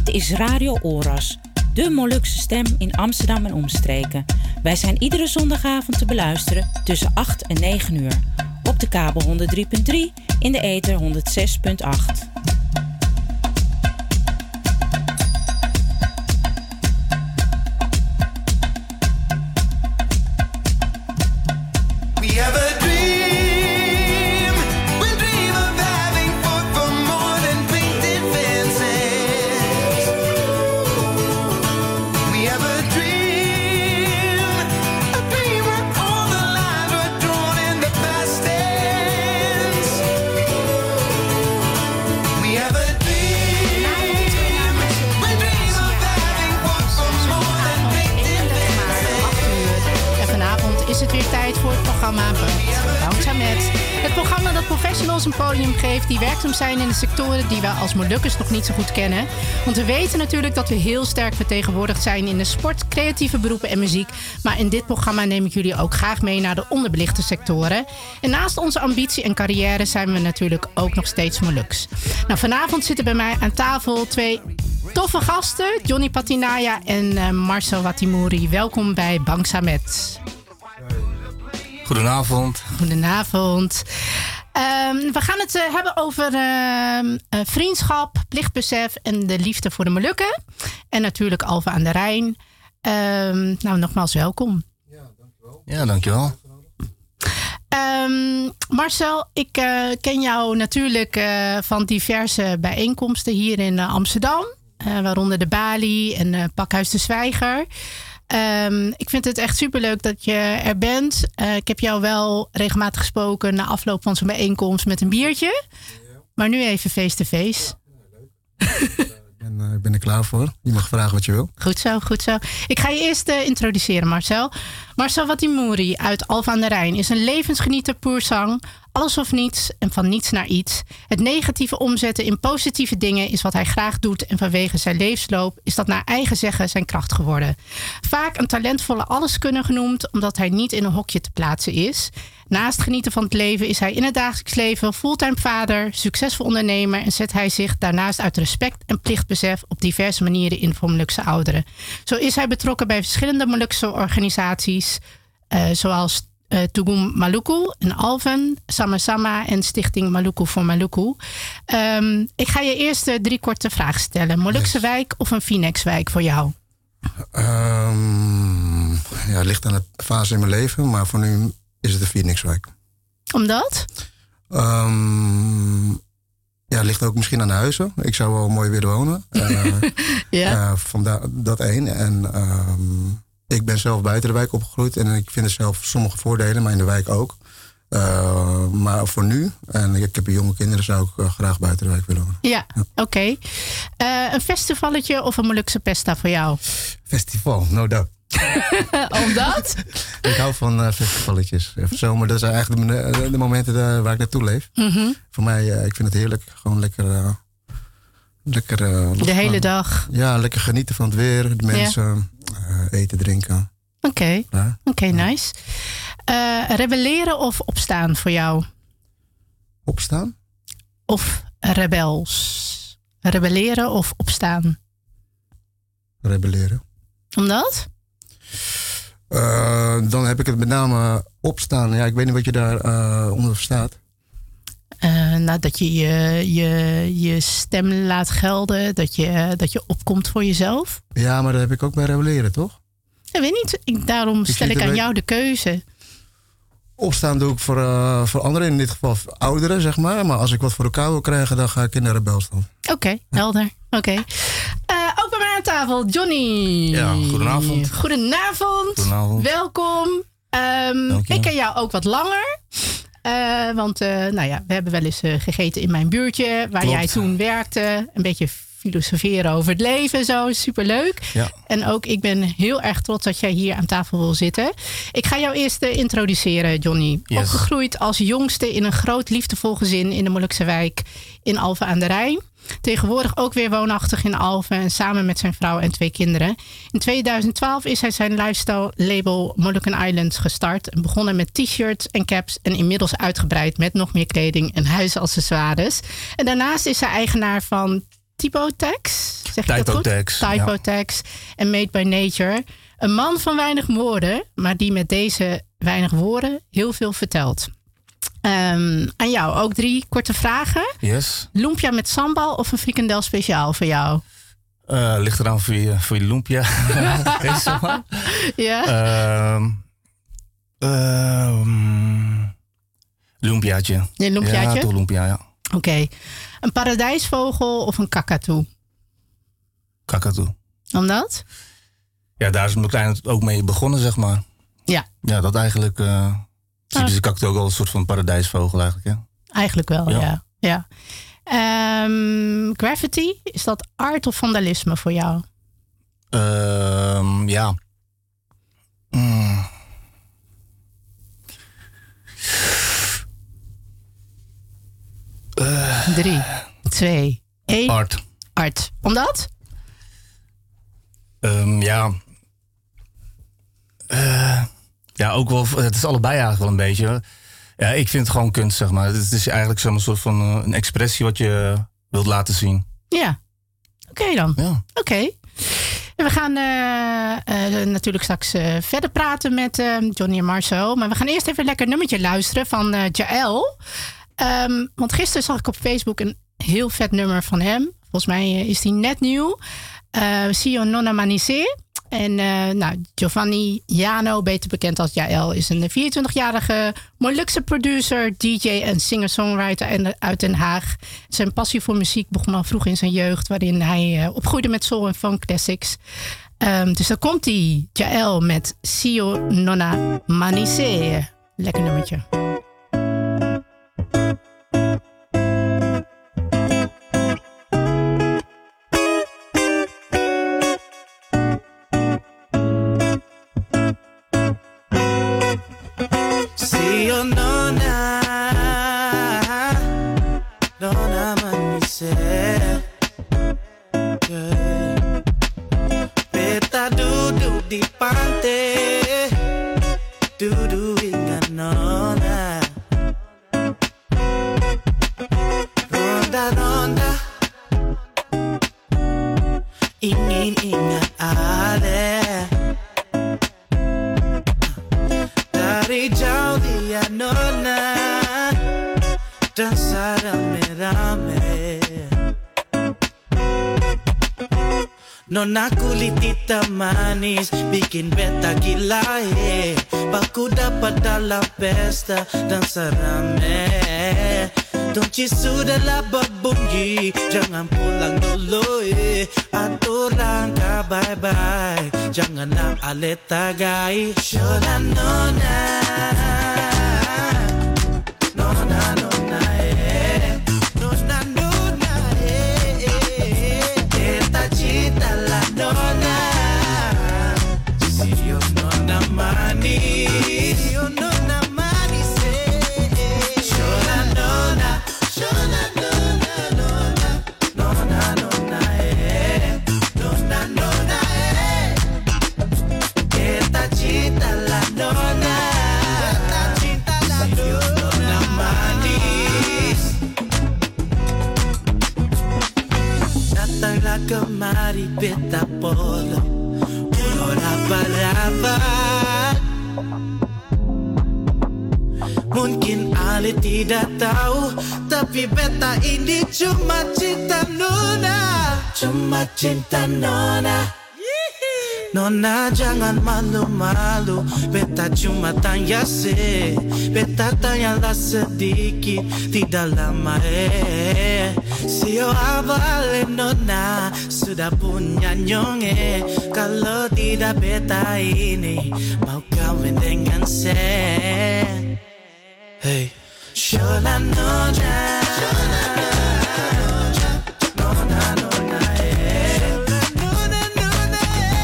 is Radio Oras, de Molukse stem in Amsterdam en omstreken. Wij zijn iedere zondagavond te beluisteren tussen 8 en 9 uur. Op de kabel 103.3, in de ether 106.8. Het programma dat professionals een podium geeft die werkzaam zijn in de sectoren die we als Molukkers nog niet zo goed kennen. Want we weten natuurlijk dat we heel sterk vertegenwoordigd zijn in de sport, creatieve beroepen en muziek. Maar in dit programma neem ik jullie ook graag mee naar de onderbelichte sectoren. En naast onze ambitie en carrière zijn we natuurlijk ook nog steeds Moluks. Nou, vanavond zitten bij mij aan tafel twee toffe gasten, Johnny Patinaya en Marcel Watimouri. Welkom bij Bangsamet. Goedenavond. Goedenavond. We gaan het hebben over vriendschap, plichtbesef en de liefde voor de Molukken. En natuurlijk Alphen aan de Rijn. Nou, nogmaals welkom. Ja, dankjewel. Marcel, ik ken jou natuurlijk van diverse bijeenkomsten hier in Amsterdam. Waaronder de Bali en Pakhuis de Zwijger. Ik vind het echt superleuk dat je er bent. Ik heb jou wel regelmatig gesproken na afloop van zo'n bijeenkomst met een biertje. Maar nu even face-to-face. Ik ben er klaar voor. Je mag vragen wat je wil. Goed zo, goed zo. Ik ga je eerst introduceren, Marcel. Marcel Watimouri uit Alphen aan de Rijn is een levensgenieter puur zang. Alles of niets en van niets naar iets. Het negatieve omzetten in positieve dingen is wat hij graag doet. En vanwege zijn levensloop is dat naar eigen zeggen zijn kracht geworden. Vaak een talentvolle alleskunner genoemd, omdat hij niet in een hokje te plaatsen is. Naast genieten van het leven is hij in het dagelijks leven fulltime vader, succesvol ondernemer en zet hij zich daarnaast uit respect en plichtbesef op diverse manieren in voor Molukse ouderen. Zo is hij betrokken bij verschillende Molukse organisaties, zoals Tugum Maluku in Alphen, Sama Sama en Stichting Maluku voor Maluku. Ik ga je eerst 3 korte vragen stellen. Molukse wijk of een Phoenixwijk voor jou? Ja, het ligt aan de fase in mijn leven, maar voor nu is het een Phoenixwijk. Omdat? Ja, het ligt ook misschien aan de huizen. Ik zou wel mooi willen wonen. Ja. Vandaar dat één. En ik ben zelf buiten de wijk opgegroeid. En ik vind er zelf sommige voordelen, maar in de wijk ook. Maar voor nu, en ik heb jonge kinderen, zou ik graag buiten de wijk willen wonen. Ja, oké. Een festivalletje of een Molukse pesta voor jou? Festival, no doubt. Omdat? Ik hou van festivalletjes. Zomer, dat zijn eigenlijk de momenten waar ik naartoe leef. Mm-hmm. Voor mij, ik vind het heerlijk. Gewoon lekker de hele dag. Ja, lekker genieten van het weer, de mensen, eten, drinken. Oké, nice. Rebelleren of opstaan voor jou? Opstaan? Of rebels? Rebelleren of opstaan? Rebelleren. Omdat? Dan heb ik het met name opstaan. Ja, ik weet niet wat je daar onder verstaat. Nou, dat je je stem laat gelden. Dat je opkomt voor jezelf. Ja, maar dat heb ik ook bij rebelleren, toch? Ik weet niet. Daarom stel ik aan jou de keuze. Opstaan doe ik voor anderen, in dit geval ouderen, zeg maar. Maar als ik wat voor elkaar wil krijgen, dan ga ik in de rebelstand. Oké, helder. Oké. Ook bij mij aan tafel, Johnny. Ja, goedenavond. Goedenavond. Welkom. Ik ken jou ook wat langer. Want we hebben wel eens gegeten in mijn buurtje, waar Klopt. Jij toen werkte. Een beetje filosoferen over het leven, zo. Superleuk. Ja. En ook ik ben heel erg trots dat jij hier aan tafel wil zitten. Ik ga jou eerst introduceren, Johnny. Yes. Opgegroeid als jongste in een groot liefdevol gezin in de Molukse wijk in Alphen aan de Rijn. Tegenwoordig ook weer woonachtig in Alphen en samen met zijn vrouw en 2 kinderen. In 2012 is hij zijn lifestyle label Molukken Islands gestart. En begonnen met t-shirts en caps en inmiddels uitgebreid met nog meer kleding en huisaccessoires. En daarnaast is hij eigenaar van Typotex. Zeg je dat goed? Typotex. En Made by Nature. Een man van weinig woorden, maar die met deze weinig woorden heel veel vertelt. Aan jou ook 3 korte vragen. Yes. Lumpia met sambal of een frikandel speciaal voor jou? Ligt eraan voor je lumpia. Ja. Lumpiaatje. Een lumpiaatje? Ja, toch lumpia, ja. Oké. Een paradijsvogel of een kakatoe? Kakatoe. Omdat? Ja, daar is mijn kleine ook mee begonnen, zeg maar. Ja. Ja, dat eigenlijk... Dus de kakatoe ook wel een soort van paradijsvogel eigenlijk, ja. Eigenlijk wel, ja. Graffiti, is dat art of vandalisme voor jou? Ja. 3, 2, 1. Art. Omdat? Ja, ook wel. Het is allebei eigenlijk wel een beetje. Ja, ik vind het gewoon kunst, zeg maar. Het is eigenlijk zo'n soort van een expressie wat je wilt laten zien. Ja. Oké dan. Ja. Oké. En we gaan natuurlijk straks verder praten met Johnny en Marcel. Maar we gaan eerst even een lekker nummertje luisteren van Jaël. Want gisteren zag ik op Facebook een heel vet nummer van hem. Volgens mij is die net nieuw. Sio Nonna Manise. En Giovanni Jano, beter bekend als Jaël, is een 24-jarige Molukse producer, DJ en singer-songwriter uit Den Haag. Zijn passie voor muziek begon al vroeg in zijn jeugd, waarin hij opgroeide met soul en funk classics. Dus dan komt hij, Jaël met Sio Nonna Manise. Lekker nummertje. Nona kulitita manis, bikin beta gila Baku dapat dalam pesta dan serame Donci sudahlah berbunyi, jangan pulang dulu Aturan ka bye-bye, janganlah aleta gai Shola nona Nona nona Nona nona Eta cita la nona Sio nona manis Sio nona manis Shola nona Shola nona nona Nona nona Nona nona Eta cita la nona Eta cita la Sio nona manis Datanglah kemari beta polo Uno raba-raba Mungkin Ale tidak tahu Tapi beta ini cuma cinta Nona Cuma cinta Nona Nona jangan malu-malu Beta cuma tanya Beta tanyalah sedikit Tidak lama Sio abale Nona Sudah punya nyonge Kalau tidak beta ini Mau kawin dengan Sen Hey Shola Nona Shola Nona Nona Nona Nona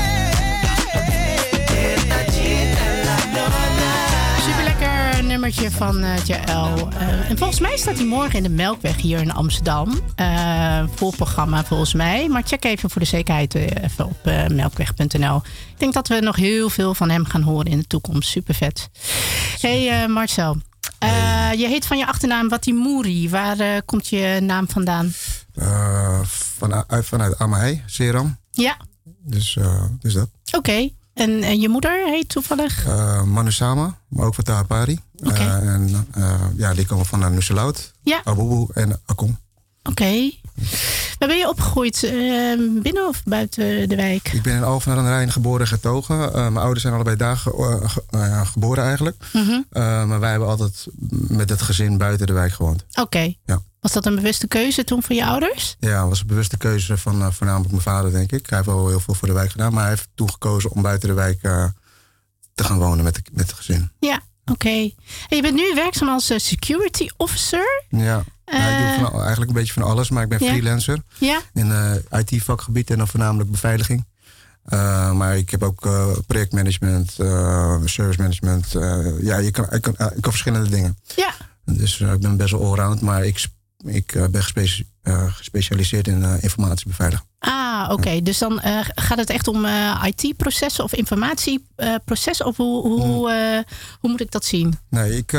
Eta cita la Nona Super lekker nummertje van Jaël. En volgens mij staat hij morgen in de Melkweg hier in Amsterdam. Vol programma volgens mij. Maar check even voor de zekerheid even op melkweg.nl. Ik denk dat we nog heel veel van hem gaan horen in de toekomst. Super vet. Hey Marcel. Je heet van je achternaam Watimouri. Waar komt je naam vandaan? vanuit Amahei, Seram. Ja, Dus dat. oké. En je moeder heet toevallig? Manusama, maar ook van Tahapari. Oké. Die komen van Nuselaut, Ja. Abubu en Akon. Oké. Waar ben je opgegroeid? Binnen of buiten de wijk? Ik ben in Alphen aan de Rijn geboren en getogen. Mijn ouders zijn allebei daar geboren eigenlijk. Maar wij hebben altijd met het gezin buiten de wijk gewoond. Oké. Ja. Was dat een bewuste keuze toen voor je ouders? Ja, dat was een bewuste keuze van voornamelijk mijn vader, denk ik. Hij heeft wel heel veel voor de wijk gedaan. Maar hij heeft toen gekozen om buiten de wijk te gaan wonen met het gezin. Ja, oké. En je bent nu werkzaam als security officer? Ja, ik doe eigenlijk een beetje van alles. Maar ik ben freelancer Ja. in IT-vakgebied en dan voornamelijk beveiliging. Maar ik heb ook projectmanagement, service management. Ik kan verschillende dingen. Ja. Dus ik ben best wel allround, maar ik ben gespecialiseerd in informatiebeveiliging. Oké. Dus dan gaat het echt om IT-processen of informatieprocessen? Of hoe moet ik dat zien? Nee, ik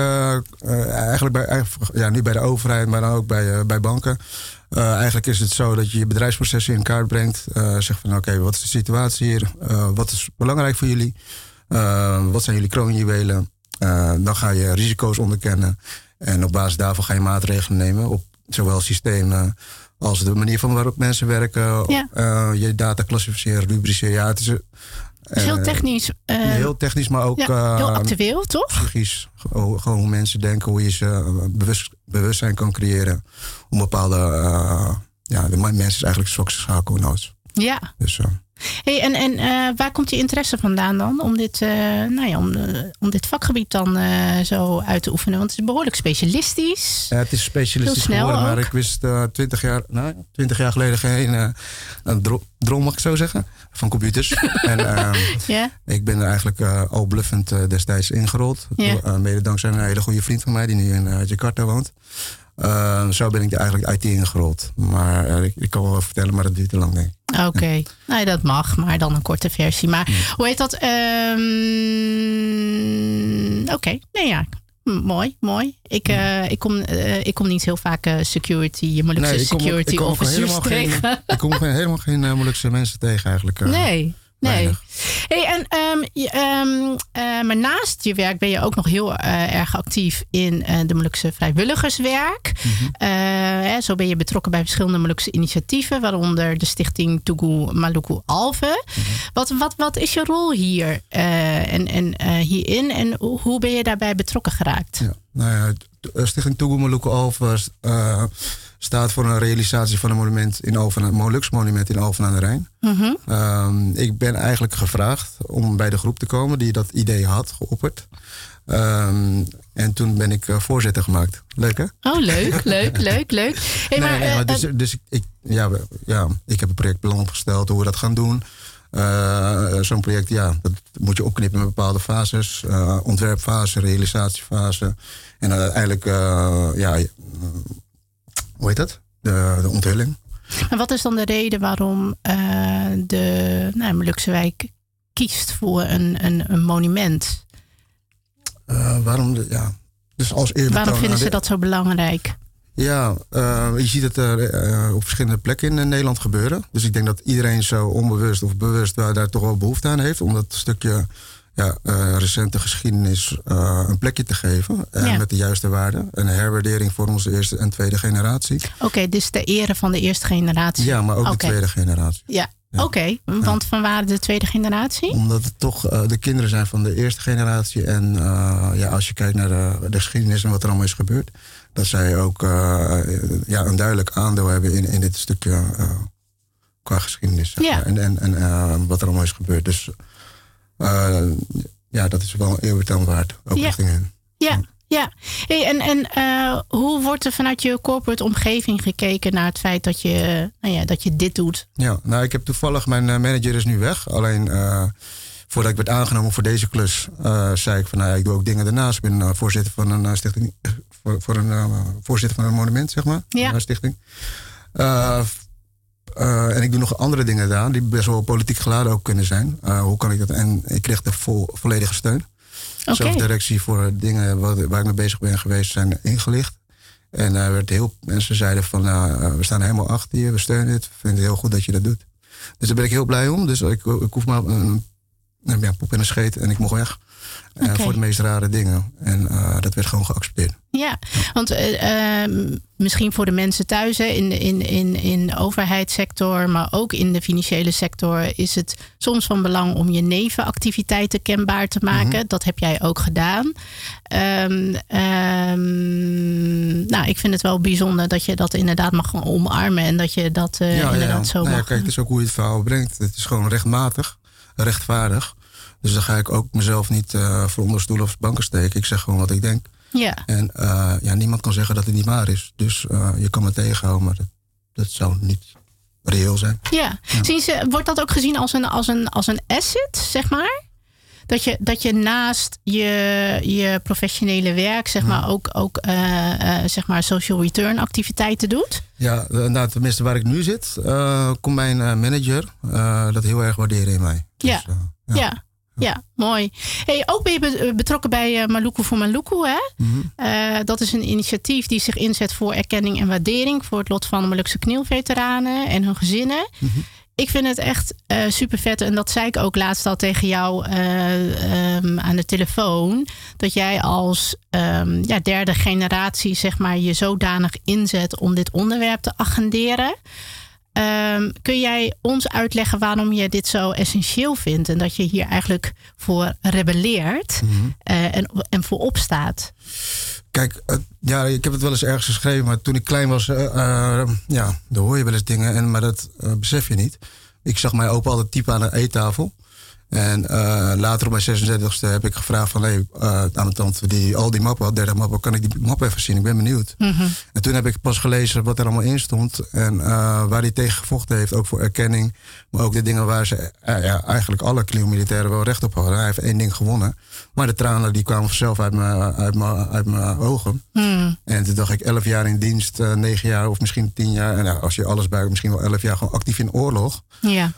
nu bij de overheid, maar dan ook bij banken. Eigenlijk is het zo dat je je bedrijfsprocessen in kaart brengt. Zegt van oké, wat is de situatie hier? Wat is belangrijk voor jullie? Wat zijn jullie kroonjuwelen? Dan ga je risico's onderkennen. En op basis daarvan ga je maatregelen nemen op zowel systemen als de manier van waarop mensen werken. Je data klassificeren, rubriceren. Ja, het is heel technisch. Heel technisch, maar ook heel actueel, toch? Psychisch. Gewoon hoe mensen denken, hoe je ze bewustzijn kan creëren. Om bepaalde... de mens is eigenlijk de zwakste schakel in huis. Ja. Dus, Hey, en waar komt je interesse vandaan dan? Om dit, vakgebied dan zo uit te oefenen? Want het is behoorlijk specialistisch. Ja, het is specialistisch heel snel geworden, maar ook. ik wist 20 jaar geleden geen droom, mag ik zo zeggen, van computers. En ik ben er eigenlijk al bluffend destijds ingerold. Mede dankzij een hele goede vriend van mij die nu in Jakarta woont. Zo ben ik er eigenlijk IT ingerold. Maar ik kan wel vertellen, maar dat duurt te lang, denk ik. Oké. Nee, dat mag, maar dan een korte versie. Maar hoe heet dat? Oké. Nee, ja. Mooi. Ik kom niet heel vaak security, Molukse security officers tegen. Ik kom helemaal geen Molukse mensen tegen eigenlijk. Nee. Hey, maar naast je werk ben je ook nog heel erg actief in de Molukse vrijwilligerswerk. Zo ben je betrokken bij verschillende Molukse initiatieven, waaronder de stichting Tugu Maluku Alphen. Wat is je rol hier hierin en hoe ben je daarbij betrokken geraakt? Ja, de stichting Tugu Maluku Alphen staat voor een realisatie van een monument in een Molukse monument in Alphen aan de Rijn. Ik ben eigenlijk gevraagd om bij de groep te komen die dat idee had geopperd. En toen ben ik voorzitter gemaakt. Leuk, hè? Oh, leuk. Hey, ik heb een projectplan opgesteld hoe we dat gaan doen. Zo'n project, dat moet je opknippen met bepaalde fases. Ontwerpfase, realisatiefase. En uiteindelijk, hoe heet dat? De onthulling. En wat is dan de reden waarom de Molukse wijk kiest voor een monument? Dus als eerbetoon. Waarom vinden ze dat zo belangrijk? Ja, je ziet het op verschillende plekken in Nederland gebeuren. Dus ik denk dat iedereen zo onbewust of bewust daar toch wel behoefte aan heeft. Om dat stukje recente geschiedenis een plekje te geven. Met de juiste waarden. Een herwaardering voor onze eerste en tweede generatie. Oké, dus de ere van de eerste generatie. Ja, maar ook de tweede generatie. Ja. Oké, want vanwaar de tweede generatie? Omdat het toch de kinderen zijn van de eerste generatie. En als je kijkt naar de geschiedenis en wat er allemaal is gebeurd. Dat zij ook een duidelijk aandeel hebben in dit stukje qua geschiedenis. Ja. En wat er allemaal is gebeurd. Dus dat is wel een eerbetoon waard. Ook richting hen. Ja. Hey, en hoe wordt er vanuit je corporate omgeving gekeken naar het feit dat je dit doet? Ja, ik heb toevallig, mijn manager is nu weg. Alleen voordat ik werd aangenomen voor deze klus, zei ik van ik doe ook dingen daarnaast. Ik ben voorzitter van een stichting, voorzitter van een monument, zeg maar. Ja. Een stichting. En ik doe nog andere dingen daar, die best wel politiek geladen ook kunnen zijn. Hoe kan ik dat? En ik kreeg de volledige steun. Zelfs directie voor dingen waar ik mee bezig ben geweest zijn ingelicht. En mensen zeiden van, we staan helemaal achter je, we steunen het. We vinden het heel goed dat je dat doet. Dus daar ben ik heel blij om. Dus ik hoef maar een poep en een scheet en ik mocht weg. Voor de meest rare dingen. En dat werd gewoon geaccepteerd. Ja, want misschien voor de mensen thuis in de overheidssector, maar ook in de financiële sector, is het soms van belang om je nevenactiviteiten kenbaar te maken. Mm-hmm. Dat heb jij ook gedaan. Ik vind het wel bijzonder dat je dat inderdaad mag omarmen en dat je dat inderdaad zo mag. Kijk, het is ook hoe je het verhaal brengt. Het is gewoon rechtmatig, rechtvaardig. Dus dan ga ik ook mezelf niet voor onder stoelen of banken steken. Ik zeg gewoon wat ik denk. Ja. En niemand kan zeggen dat het niet waar is. Dus je kan me tegenhouden, maar dat zou niet reëel zijn. Ja. Wordt dat ook gezien als een asset, zeg maar? Dat je naast je professionele werk, zeg maar, ook zeg maar social return activiteiten doet? Ja, tenminste waar ik nu zit, komt mijn manager dat heel erg waarderen in mij. Ja. Dus, Ja, mooi. Hey, ook ben je betrokken bij Maluku voor Maluku, hè? Mm-hmm. Dat is een initiatief die zich inzet voor erkenning en waardering voor het lot van de Molukse KNIL-veteranen en hun gezinnen. Mm-hmm. Ik vind het echt super vet. En dat zei ik ook laatst al tegen jou aan de telefoon. Dat jij als derde generatie, zeg maar, je zodanig inzet om dit onderwerp te agenderen. Kun jij ons uitleggen waarom je dit zo essentieel vindt en dat je hier eigenlijk voor rebelleert en voor opstaat? Kijk, ik heb het wel eens ergens geschreven, maar toen ik klein was, dan hoor je wel eens dingen, maar dat besef je niet. Ik zag mijn opa altijd typen aan de eettafel. En later op mijn 36e heb ik gevraagd van aan de tante die al die mappen had, 30 mappen, kan ik die map even zien? Ik ben benieuwd. Mm-hmm. En toen heb ik pas gelezen wat er allemaal in stond. En waar hij tegen gevochten heeft, ook voor erkenning. Maar ook de dingen waar ze eigenlijk alle KNIL-militairen wel recht op hadden. Hij heeft 1 ding gewonnen. Maar de tranen die kwamen vanzelf uit mijn ogen. Mm. En toen dacht ik 11 jaar in dienst, 9 jaar of misschien 10 jaar. En als je alles buigt, misschien wel 11 jaar gewoon actief in oorlog. Ja.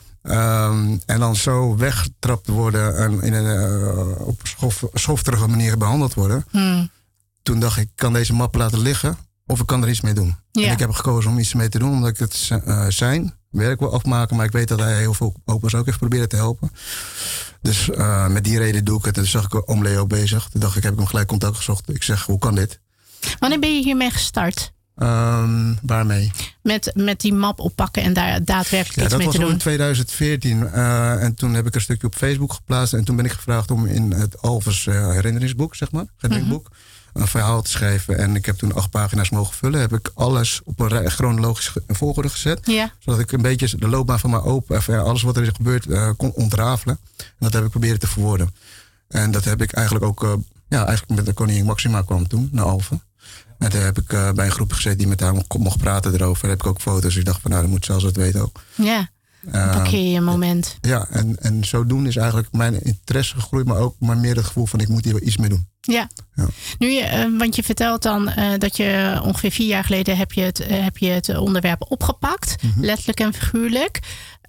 En dan zo weggetrapt worden en in op schofterige manier behandeld worden. Toen dacht ik kan deze map laten liggen of ik kan er iets mee doen. Ja. En ik heb gekozen om iets mee te doen, omdat ik het zijn werk wil afmaken. Maar ik weet dat hij heel veel opa's ook heeft proberen te helpen. Dus met die reden doe ik het. En toen zag ik Oom Leo bezig. Toen dacht ik, heb ik hem gelijk contact gezocht. Ik zeg, hoe kan dit? Wanneer ben je hiermee gestart? Waarmee? Met die map oppakken en daar daadwerkelijk iets mee te doen. Dat was in 2014. En toen heb ik een stukje op Facebook geplaatst. En toen ben ik gevraagd om in het Alves herinneringsboek, zeg maar, herinneringsboek, een verhaal te schrijven. En ik heb toen 8 pagina's mogen vullen. Heb ik alles op een chronologische volgorde gezet. Ja. Zodat ik een beetje de loopbaan van mijn opa, alles wat er is gebeurd, kon ontrafelen. En dat heb ik proberen te verwoorden. En dat heb ik eigenlijk ook, eigenlijk met de koningin Maxima kwam toen, naar Alphen. En toen heb ik bij een groep gezeten die met haar mocht praten erover. Daar heb ik ook foto's. Ik dacht van dan moet zelfs het weten ook. Ja, parkeer je een moment. Ja, en zodoende is eigenlijk mijn interesse gegroeid. Maar meer het gevoel van ik moet hier wel iets mee doen. Ja. Nu, want je vertelt dan dat je ongeveer 4 jaar geleden heb je het onderwerp opgepakt. Mm-hmm. Letterlijk en figuurlijk.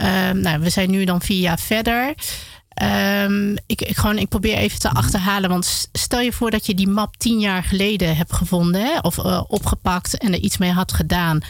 We zijn nu dan 4 jaar verder. Ik probeer even te achterhalen. Want stel je voor dat je die map 10 jaar geleden hebt gevonden. Hè, of opgepakt en er iets mee had gedaan.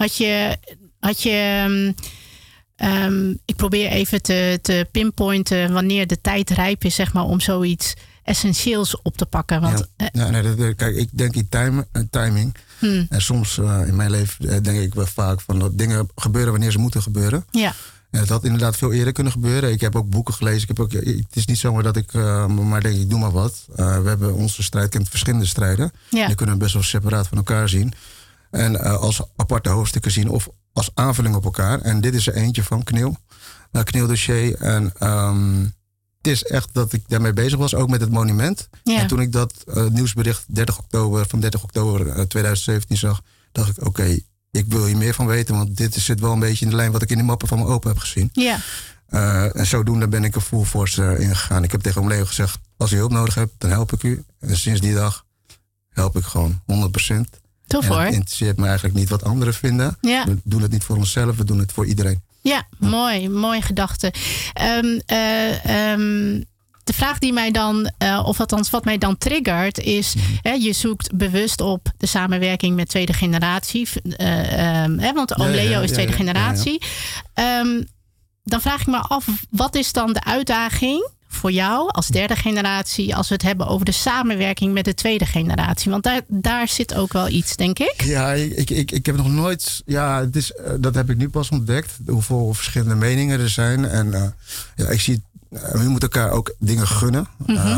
Ik probeer even te pinpointen wanneer de tijd rijp is, zeg maar, om zoiets essentieels op te pakken. Want, kijk, ik denk in timing. En soms in mijn leven denk ik wel vaak van dat dingen gebeuren wanneer ze moeten gebeuren. Ja. En het had inderdaad veel eerder kunnen gebeuren. Ik heb ook boeken gelezen. Het is niet zomaar dat ik maar denk, ik doe maar wat. We hebben onze strijd kent verschillende strijden. Ja. Die kunnen we best wel separaat van elkaar zien. En als aparte hoofdstukken zien of als aanvulling op elkaar. En dit is er eentje van KNIL. KNIL-dossier. En het is echt dat ik daarmee bezig was, ook met het monument. Ja. En toen ik dat nieuwsbericht 30 oktober 2017 zag, dacht ik, oké, ik wil hier meer van weten, want dit zit wel een beetje in de lijn wat ik in de mappen van mijn opa heb gezien. Ja. En zodoende ben ik er full force ingegaan. Ik heb tegen Oom Leo gezegd, als u hulp nodig hebt, dan help ik u. En sinds die dag help ik gewoon 100%. Tof hoor. Het interesseert me eigenlijk niet wat anderen vinden. Ja. We doen het niet voor onszelf, we doen het voor iedereen. Ja, mooi gedachte. de vraag die mij dan, of althans wat mij dan triggert, is: je zoekt bewust op de samenwerking met tweede generatie. Want oom Leo is tweede generatie. Dan vraag ik me af, wat is dan de uitdaging voor jou als derde generatie als we het hebben over de samenwerking met de tweede generatie? Want daar zit ook wel iets, denk ik. Ja, ik heb nog nooit... Ja, dat heb ik nu pas ontdekt. Hoeveel verschillende meningen er zijn. En ik zie... we moeten elkaar ook dingen gunnen.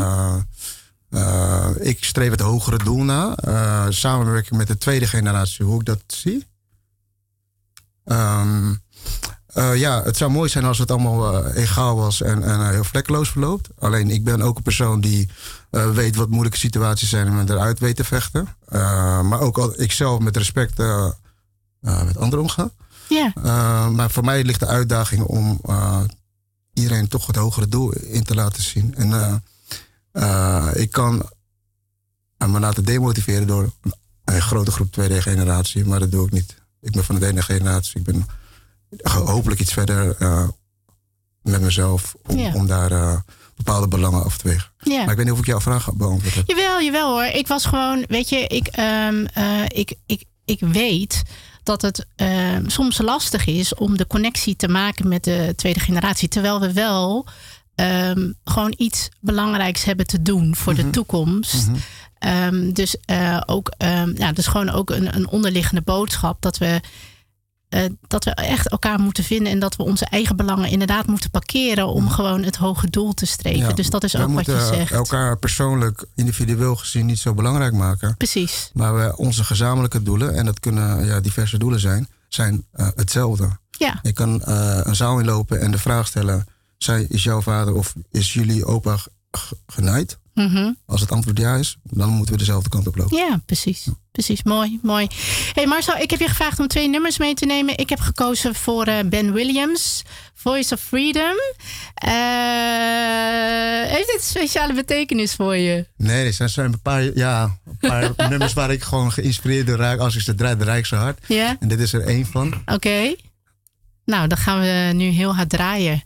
Ik streef het hogere doel na. Samenwerking met de tweede generatie, hoe ik dat zie. Het zou mooi zijn als het allemaal egaal was en heel vlekkeloos verloopt. Alleen ik ben ook een persoon die weet wat moeilijke situaties zijn en eruit weet te vechten. Maar ook al ik zelf met respect met anderen omga. Yeah. Maar voor mij ligt de uitdaging om iedereen toch het hogere doel in te laten zien. En ik kan me laten demotiveren door een grote groep tweede generatie, maar dat doe ik niet. Ik ben van de derde generatie. Ik ben hopelijk iets verder met mezelf om daar bepaalde belangen af te wegen. Yeah. Maar ik weet niet of ik jouw vraag beantwoord heb. Jawel hoor. Ik was gewoon, weet je, ik weet dat het soms lastig is om de connectie te maken met de tweede generatie. Terwijl we wel gewoon iets belangrijks hebben te doen voor de toekomst. Dus gewoon ook een onderliggende boodschap dat we echt elkaar moeten vinden en dat we onze eigen belangen inderdaad moeten parkeren om gewoon het hoge doel te streven. Ja, dus dat is ook wat je zegt. We moeten elkaar persoonlijk, individueel gezien niet zo belangrijk maken. Precies. Maar onze gezamenlijke doelen, en dat kunnen diverse doelen zijn hetzelfde. Ja. Je kan een zaal inlopen en de vraag stellen: is jouw vader of is jullie opa genaaid? Als het antwoord ja is, dan moeten we dezelfde kant op lopen. Ja, precies. Precies, mooi. Hey Marcel, ik heb je gevraagd om 2 nummers mee te nemen. Ik heb gekozen voor Ben Williams, Voice of Freedom. Heeft dit een speciale betekenis voor je? Nee, er zijn een paar nummers waar ik gewoon geïnspireerd door raak. Als ik ze draai, draai ik zo hard. Ja. En dit is er 1 van. Oké. Nou, dan gaan we nu heel hard draaien.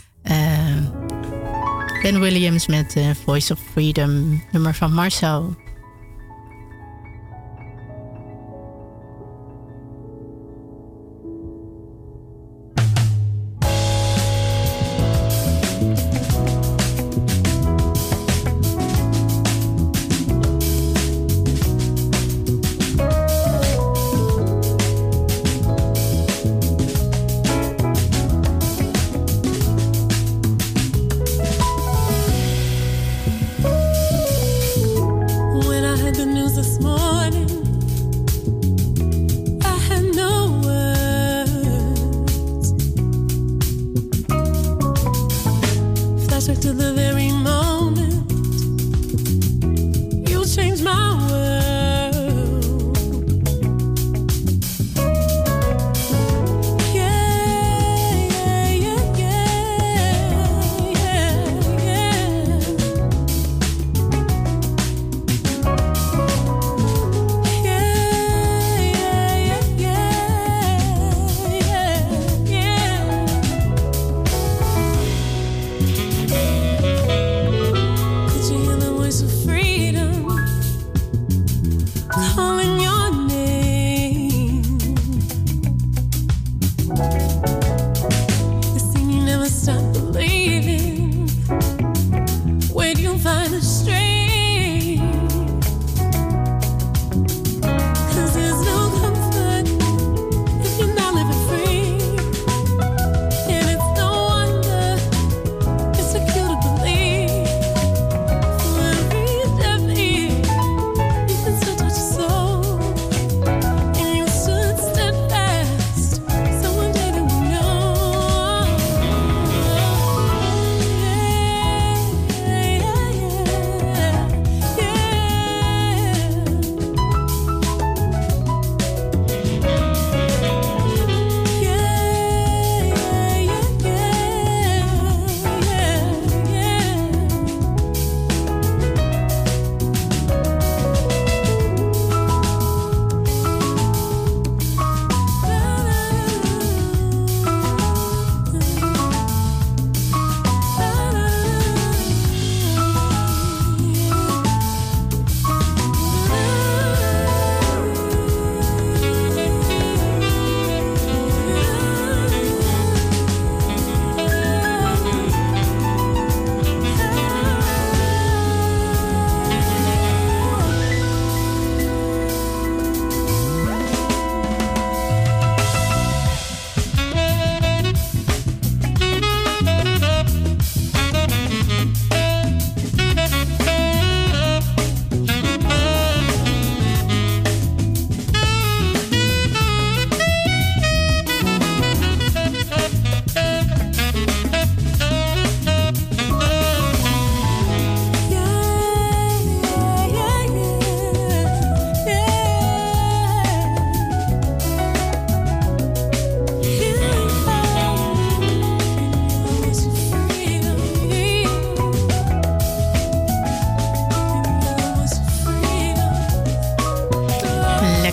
Ben Williams met Voice of Freedom, nummer van Marcel.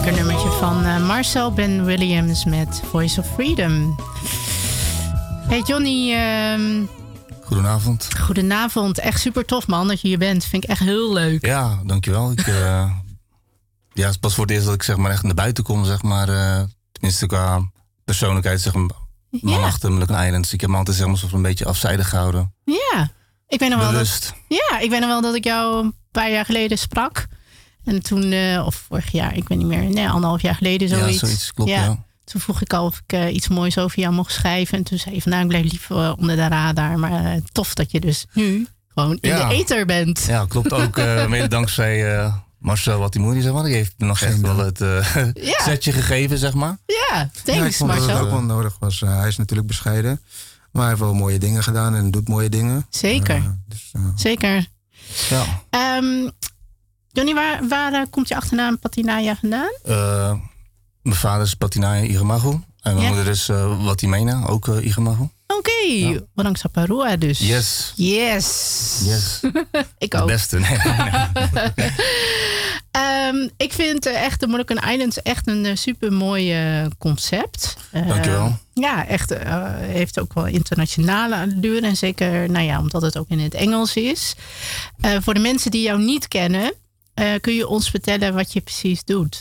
lekker nummertje van Marcel Ben Williams met Voice of Freedom. Hey Johnny. Goedenavond. Goedenavond. Echt super tof man dat je hier bent. Vind ik echt heel leuk. Ja, dankjewel. Ja, het is pas voor het eerst dat ik zeg maar echt naar buiten kom, zeg maar. Tenminste qua persoonlijkheid, zeg maar. Man achter Moluccan Islands. Ik heb me altijd zeg maar soort van een beetje afzijdig gehouden. Ja. Ik weet nog wel Bewust. ik weet nog wel dat ik jou een paar jaar geleden sprak. En toen, of vorig jaar, ik weet niet meer. Nee, 1,5 jaar geleden zoiets. Ja, zoiets, klopt, ja. Toen vroeg ik al of ik iets moois over jou mocht schrijven. En toen zei je van, nou, ik blijf liever onder de radar. Maar tof dat je dus nu gewoon in de ether bent. Ja, klopt ook. Mede dankzij Marcel Watimouri, zeg maar. Die heeft me nog echt wel het setje gegeven, zeg maar. Ja, thanks ik vond Marcel. dat het ook wel nodig was. Hij is natuurlijk bescheiden. Maar hij heeft wel mooie dingen gedaan en doet mooie dingen. Zeker. Zeker. Ja. Johnny, waar komt je achternaam Patinaya vandaan? Mijn vader is Patinaya Igamagu. En mijn moeder is Watimena, ook Igamagu. Oké, Orang Saparua dus. Yes. Ik ook. Het beste, nee. Ik vind echt de Moluccan Islands echt een super mooi concept. Dankjewel. Ja, echt heeft ook wel internationale allure. En zeker, nou ja, omdat het ook in het Engels is. Voor de mensen die jou niet kennen, kun je ons vertellen wat je precies doet?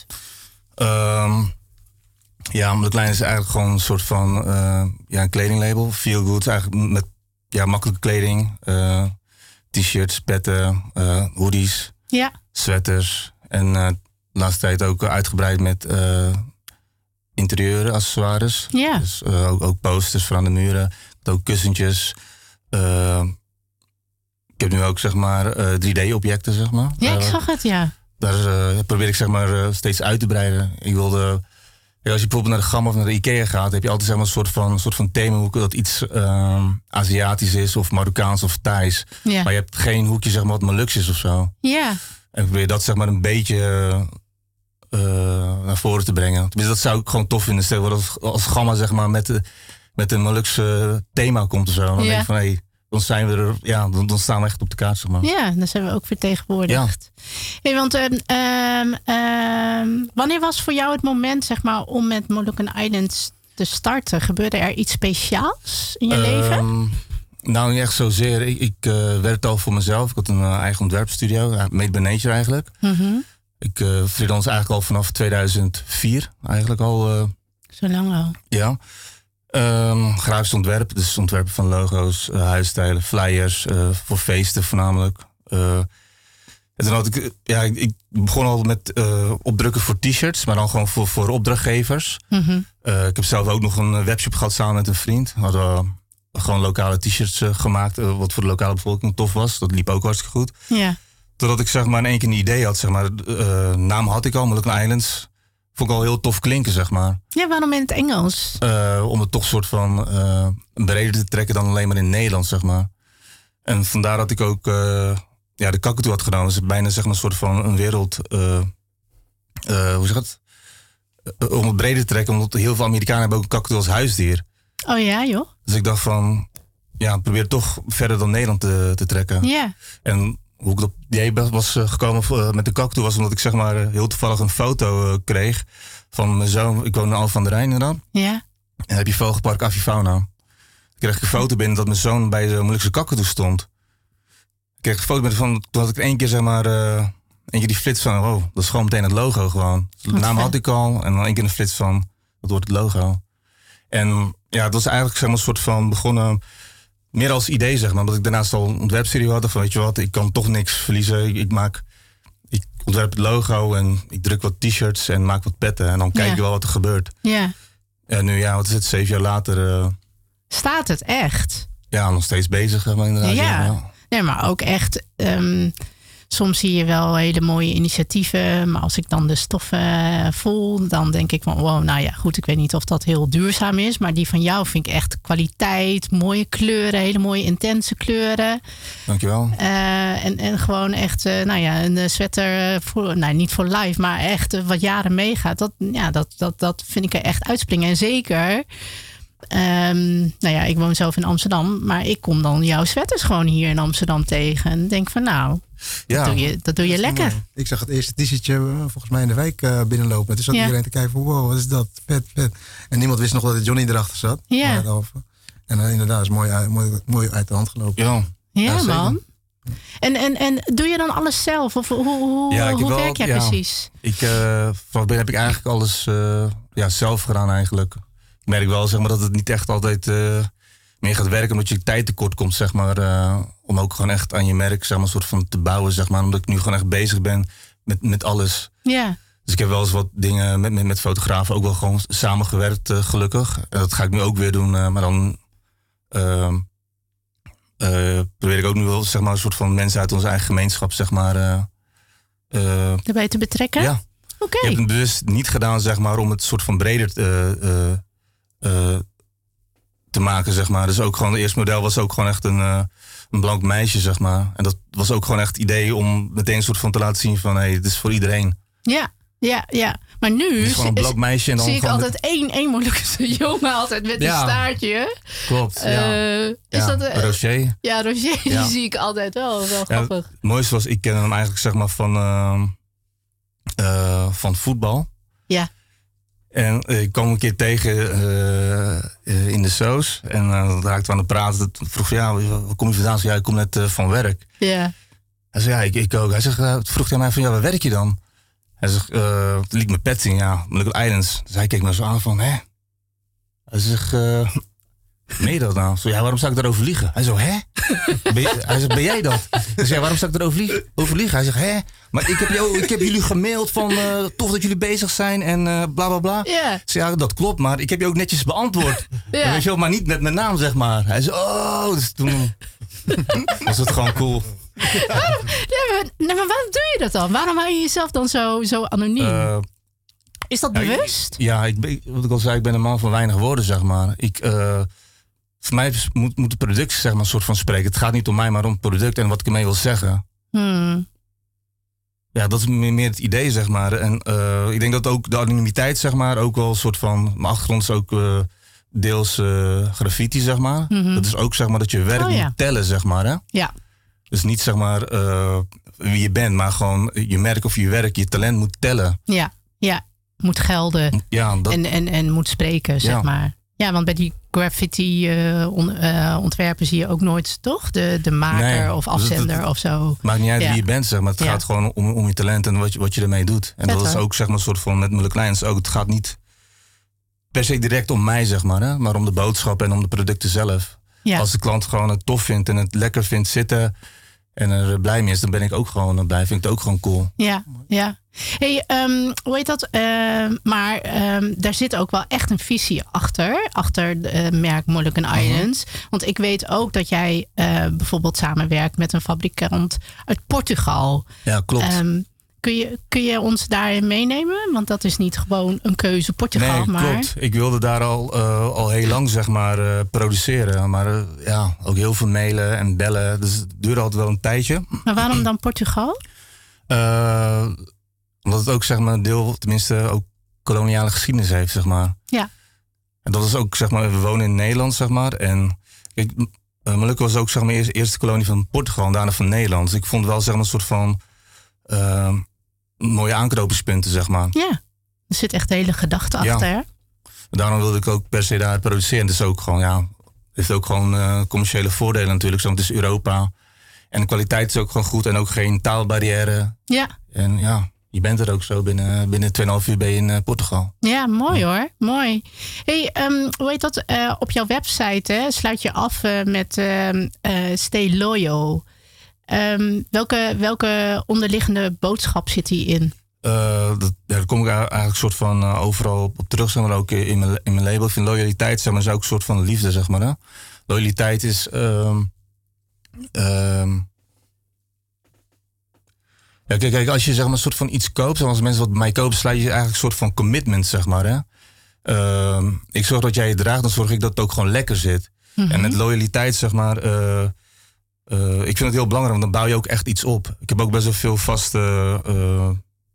Ja, Moluccan is eigenlijk gewoon een soort van een kledinglabel. Feel good, eigenlijk met makkelijke kleding. T-shirts, petten, hoodies, sweaters. En de laatste tijd ook uitgebreid met interieuren, accessoires. Ja. Dus ook posters voor aan de muren. Ook kussentjes. Ik heb nu ook zeg maar 3D-objecten, zeg maar. Ja, ik zag het, ja. Daar probeer ik zeg maar steeds uit te breiden. Ik wilde... Ja, als je bijvoorbeeld naar de Gamma of naar de Ikea gaat, heb je altijd zeg maar, een soort van themahoek dat iets Aziatisch is of Marokkaans of Thais. Ja. Maar je hebt geen hoekje zeg maar wat Molux is of zo. Ja. En ik probeer dat zeg maar een beetje naar voren te brengen. Tenminste, dat zou ik gewoon tof vinden. Stel dat als Gamma zeg maar met een Molux thema komt of zo. Dan denk ik van hey, dan zijn we er, dan staan we echt op de kaart, zeg maar. Ja, dan zijn we ook vertegenwoordigd. Ja. Hey, want wanneer was voor jou het moment, zeg maar, om met Moluccan Islands te starten? Gebeurde er iets speciaals in je leven? Nou, niet echt zozeer. Ik werkte al voor mezelf. Ik had een eigen ontwerpstudio, Made by Nature eigenlijk. Mm-hmm. Ik freelance eigenlijk al vanaf 2004, eigenlijk al. Zo lang al? Ja. Grafisch ontwerp, dus ontwerpen van logo's, huisstijlen, flyers, voor feesten voornamelijk. En toen had ik begon al met opdrukken voor t-shirts, maar dan gewoon voor opdrachtgevers. Mm-hmm. Ik heb zelf ook nog een webshop gehad samen met een vriend. We hadden gewoon lokale t-shirts gemaakt, wat voor de lokale bevolking tof was. Dat liep ook hartstikke goed. Ja. Totdat ik zeg maar in één keer een idee had, zeg maar. Naam had ik al, Moluccan Islands. Vond ik al heel tof klinken, zeg maar. Ja, waarom in het Engels? Om het toch soort van breder te trekken dan alleen maar in Nederland, zeg maar. En vandaar dat ik ook de kakatoe had gedaan. Dus bijna zeg maar een soort van een wereld... hoe zeg het? Om het breder te trekken, omdat heel veel Amerikanen hebben ook een kakatoe als huisdier. Oh ja, joh. Dus ik dacht van... Ja, probeer toch verder dan Nederland te trekken. Ja. En hoe ik op die idee was gekomen met de kakatoe was omdat ik zeg maar heel toevallig een foto kreeg van mijn zoon. Ik woon in Alphen aan de Rijn dan. Ja. En dan heb je vogelpark Avifauna. Dan kreeg ik een foto binnen dat mijn zoon bij de Molukse kakatoe stond. Ik kreeg een foto binnen van, toen had ik één keer zeg maar, één keer die flits van, oh, dat is gewoon meteen het logo gewoon. De naam had ik al en dan één keer een flits van, dat wordt het logo. En ja, het was eigenlijk zeg maar een soort van begonnen... Meer als idee, zeg maar. Omdat ik daarnaast al een ontwerpstudio had. Van, weet je wat, ik kan toch niks verliezen. Ik ontwerp het logo en ik druk wat t-shirts en maak wat petten. En dan kijk je wel wat er gebeurt. Ja. En nu, wat is het, 7 jaar later... Staat het echt? Ja, nog steeds bezig, zeg maar, inderdaad. Ja. Nee, maar ook echt... soms zie je wel hele mooie initiatieven. Maar als ik dan de stoffen voel, dan denk ik van... wow, nou ja, goed, ik weet niet of dat heel duurzaam is. Maar die van jou vind ik echt kwaliteit, mooie kleuren, hele mooie intense kleuren. Dankjewel. En gewoon echt, een sweater, niet voor life, maar echt wat jaren meegaat. Dat vind ik er echt uitspringen. En zeker... ik woon zelf in Amsterdam, maar ik kom dan jouw sweaters gewoon hier in Amsterdam tegen. En denk van Ja. Dat doe je lekker. Ik zag het eerste t-shirtje volgens mij in de wijk binnenlopen. Toen zat iedereen te kijken van wow, wat is dat? Vet. En niemand wist nog dat Johnny erachter zat. Ja. En inderdaad, is mooi uit de hand gelopen. Ja, man. En doe je dan alles zelf? Of hoe werk jij precies? Vanaf binnen heb ik eigenlijk alles zelf gedaan eigenlijk. Ik merk wel zeg maar, dat het niet echt altijd meer gaat werken omdat je tijd tekort komt, zeg maar. Om ook gewoon echt aan je merk zeg maar, soort van te bouwen, zeg maar. Omdat ik nu gewoon echt bezig ben met alles. Ja. Dus ik heb wel eens wat dingen met fotografen ook wel gewoon samengewerkt, gelukkig. En dat ga ik nu ook weer doen, maar dan probeer ik ook nu wel zeg maar, een soort van mensen uit onze eigen gemeenschap, zeg maar. Daarbij te betrekken? Ja. Oké. Ik heb het bewust niet gedaan, zeg maar, om het soort van breder te maken, zeg maar. Dus ook gewoon, het eerste model was ook gewoon echt een blank meisje, zeg maar. En dat was ook gewoon echt het idee om meteen een soort van te laten zien van, hey, het is voor iedereen. Ja. Maar nu is gewoon een blank meisje en dan zie ik altijd één moeilijke jongen altijd met een staartje. Klopt, Is dat Roger? Ja, Roger, die zie ik altijd wel grappig. Het mooiste was, ik ken hem eigenlijk zeg maar van voetbal. Ja. En ik kwam een keer tegen in de soos. En dan raakten we aan het praten. Toen vroeg hij, waar kom je vandaan? Ja, ik kom net van werk. Ja. Hij zei, ik ook. Hij zegt, vroeg hij mij van, waar werk je dan? Hij zegt, het liet me pet zien, Molucca Islands. Dus hij keek me zo aan van, hè? Hij zegt, meen je dat nou? Zo, waarom zou ik daarover liegen? Hij zo, hè? Hij zegt, ben jij dat? Dus waarom zou ik daarover liegen? Hij zegt, hè? Maar ik heb jullie gemaild van, tof dat jullie bezig zijn en bla bla bla. Yeah. Zeg, dat klopt, maar ik heb je ook netjes beantwoord. Yeah. Weet je wel, maar niet met mijn naam, zeg maar. Hij zei, dus toen was het gewoon cool. Maar waarom doe je dat dan? Waarom hou je jezelf dan zo anoniem? Is dat bewust? Wat ik al zei, ik ben een man van weinig woorden, zeg maar. Voor mij moet de productie zeg maar, een soort van spreken. Het gaat niet om mij, maar om het product en wat ik ermee wil zeggen. Ja, dat is meer het idee, zeg maar. En ik denk dat ook de anonimiteit, zeg maar, ook wel een soort van... Mijn achtergrond is ook deels graffiti, zeg maar. Mm-hmm. Dat is ook, zeg maar, dat je werk moet tellen, zeg maar. Hè? Ja. Dus niet, zeg maar, wie je bent, maar gewoon je merk of je werk, je talent moet tellen. Ja. Moet gelden. Ja, en moet spreken, zeg maar. Ja, want bij die graffiti ontwerpen zie je ook nooit, toch? De maker of afzender of zo. Het maakt niet uit wie je bent, zeg maar. Het gaat gewoon om je talent en wat je ermee doet. En dat is ook, zeg maar, een soort van met Molucca Islands ook. Het gaat niet per se direct om mij, zeg maar. Hè? Maar om de boodschap en om de producten zelf. Ja. Als de klant gewoon het tof vindt en het lekker vindt zitten... en er blij mee is, dan ben ik ook gewoon blij. Vind ik het ook gewoon cool. Ja. Hey, hoe heet dat? Maar daar zit ook wel echt een visie achter. Achter het merk Molucca Islands. Want ik weet ook dat jij bijvoorbeeld samenwerkt met een fabrikant uit Portugal. Ja, klopt. Kun je ons daarin meenemen? Want dat is niet gewoon een keuze Portugal. Nee, klopt. Ik wilde daar al heel lang, zeg maar, produceren. Maar ook heel veel mailen en bellen. Dus het duurde altijd wel een tijdje. Maar waarom dan Portugal? Omdat het ook, zeg maar, een deel, tenminste ook koloniale geschiedenis heeft, zeg maar. Ja. En dat is ook, zeg maar, we wonen in Nederland, zeg maar. En Molucca was ook, zeg maar, eerste kolonie van Portugal en daarna van Nederland. Dus ik vond wel, zeg maar, een soort van mooie aanknopingspunten, zeg maar. Ja, er zit echt de hele gedachte achter. Ja. Daarom wilde ik ook per se daar produceren. Het is ook gewoon, heeft ook gewoon commerciele voordelen natuurlijk. Want het is Europa. En de kwaliteit is ook gewoon goed. En ook geen taalbarrière. Ja. En je bent er ook zo. Binnen 2,5 uur ben je in Portugal. Ja, mooi hoor. Mooi. Hey, hoe heet dat? Op jouw website sluit je af met Stay Loyal. Welke onderliggende boodschap zit die in? Daar kom ik eigenlijk soort van overal op terug. Zeg maar, ook in mijn label. Ik vind loyaliteit, zeg maar, is ook een soort van liefde, zeg maar. Hè? Loyaliteit is... kijk, als je, zeg maar, een soort van iets koopt, zoals mensen wat bij mij kopen, sluit je eigenlijk een soort van commitment, zeg maar. Hè? Ik zorg dat jij het draagt, dan zorg ik dat het ook gewoon lekker zit. Mm-hmm. En met loyaliteit, zeg maar, ik vind het heel belangrijk, want dan bouw je ook echt iets op. Ik heb ook best wel veel vaste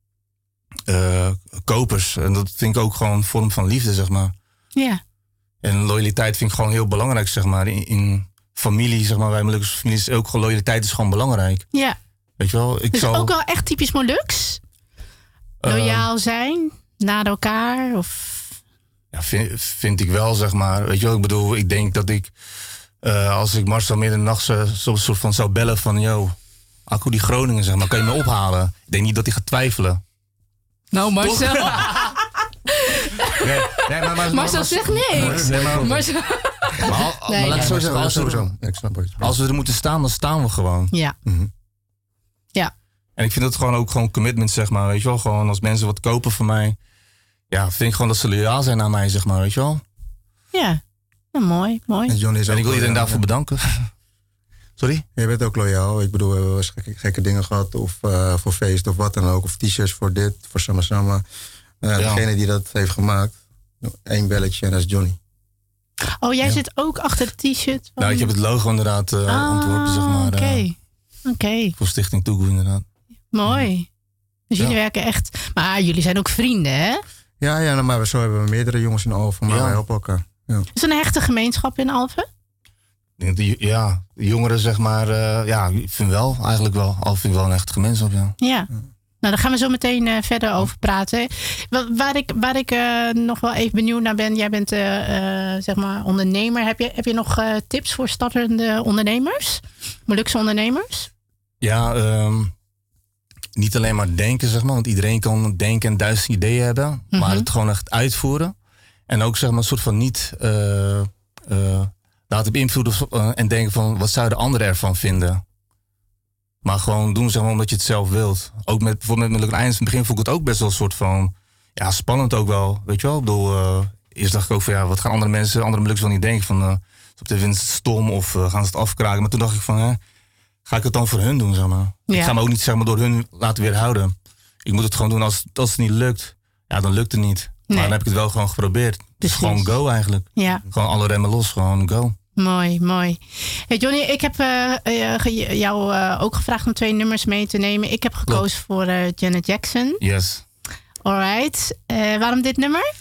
kopers. En dat vind ik ook gewoon een vorm van liefde, zeg maar. Ja. Yeah. En loyaliteit vind ik gewoon heel belangrijk, zeg maar. In familie, zeg maar, bij Molucca's familie is ook gewoon loyaliteit is gewoon belangrijk. Ja. Weet je wel? Dus ook wel echt typisch Molux? Loyaal zijn naar elkaar? Of... Ja, vind ik wel, zeg maar. Weet je wel, ik bedoel, ik denk dat ik... als ik Marcel midden in de nacht zo'n soort van zou bellen van... Yo, Akku die Groningen, zeg maar, kan je me ophalen? Ik denk niet dat hij gaat twijfelen. Nou, Marcel... maar Marcel zegt niks. Maar laat ik zo zeggen, als we er moeten staan, dan staan we gewoon. Ja. Ja. En ik vind het gewoon ook gewoon commitment, zeg maar, weet je wel. Gewoon als mensen wat kopen van mij... Ja, vind ik gewoon dat ze loyaal zijn aan mij, zeg maar, weet je wel. Ja, nou, mooi. En Johnny is en ik wil iedereen daarvoor bedanken. Sorry? Je bent ook loyaal. Ik bedoel, we hebben wel eens gekke dingen gehad. Of voor feest of wat dan ook. Of t-shirts voor dit, voor Sama. Degene die dat heeft gemaakt. 1 belletje en dat is Johnny. Oh, jij zit ook achter het t-shirt? Van... Nou, ik heb het logo inderdaad ontworpen, zeg maar. Oké. Voor Stichting Toegoe inderdaad. Mooi. Dus jullie werken echt... Maar jullie zijn ook vrienden, hè? Ja, maar zo hebben we meerdere jongens in Alphen. Maar we helpen elkaar. Ja. Is er een hechte gemeenschap in Alphen? De jongeren, zeg maar... ik vind wel, eigenlijk wel. Alphen vind ik wel een echte gemeenschap, Ja. Nou, daar gaan we zo meteen verder over praten. Waar ik nog wel even benieuwd naar ben. Jij bent zeg maar ondernemer. Heb je nog tips voor startende ondernemers? Molukse ondernemers? Ja, niet alleen maar denken, zeg maar. Want iedereen kan denken en 1000 ideeën hebben. Maar het gewoon echt uitvoeren. En ook zeg maar een soort van niet laten beïnvloeden en denken van... wat zouden anderen ervan vinden? Maar gewoon doen, zeg maar, omdat je het zelf wilt. Ook met bijvoorbeeld met Molukse Einders. In het begin vond ik het ook best wel een soort van... Ja, spannend ook wel. Weet je wel? Ik bedoel, eerst dacht ik ook van... Ja, wat gaan andere Molukkers wel niet denken? Van, op de wind stom of gaan ze het afkraken? Maar toen dacht ik van... ga ik het dan voor hun doen, zeg maar? Ja. Ik ga me ook niet, zeg maar, door hun laten weerhouden. Ik moet het gewoon doen. Als het niet lukt, ja, dan lukt het niet. Nee. Maar dan heb ik het wel gewoon geprobeerd. Dus gewoon go eigenlijk. Ja. Gewoon alle remmen los, gewoon go. Mooi. Hey Johnny, ik heb jou ook gevraagd om 2 nummers mee te nemen. Ik heb gekozen voor Janet Jackson. Yes. Alright. Waarom dit nummer?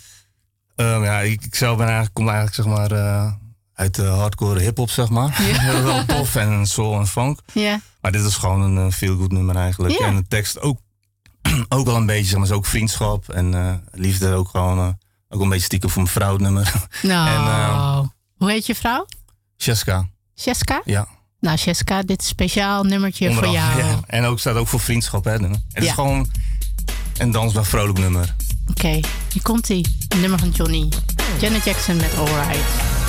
Ik zelf kom eigenlijk zeg maar uit de hardcore hip-hop, zeg maar. Ja. Wel tof en soul en funk. Ja. Maar dit is gewoon een feel-good nummer eigenlijk. Ja. En de tekst ook wel een beetje, zeg maar, is ook vriendschap en liefde ook gewoon ook een beetje stiekem voor mijn vrouw het nummer. Nou, hoe heet je vrouw? Sheska. Sheska? Ja. Nou, Sheska, dit is een speciaal nummertje voor jou. Ja. En ook staat ook voor vriendschap, hè. Het is gewoon een dansbaar vrolijk nummer. Oké, hier komt-ie. Een nummer van Johnny. Janet Jackson met Alright.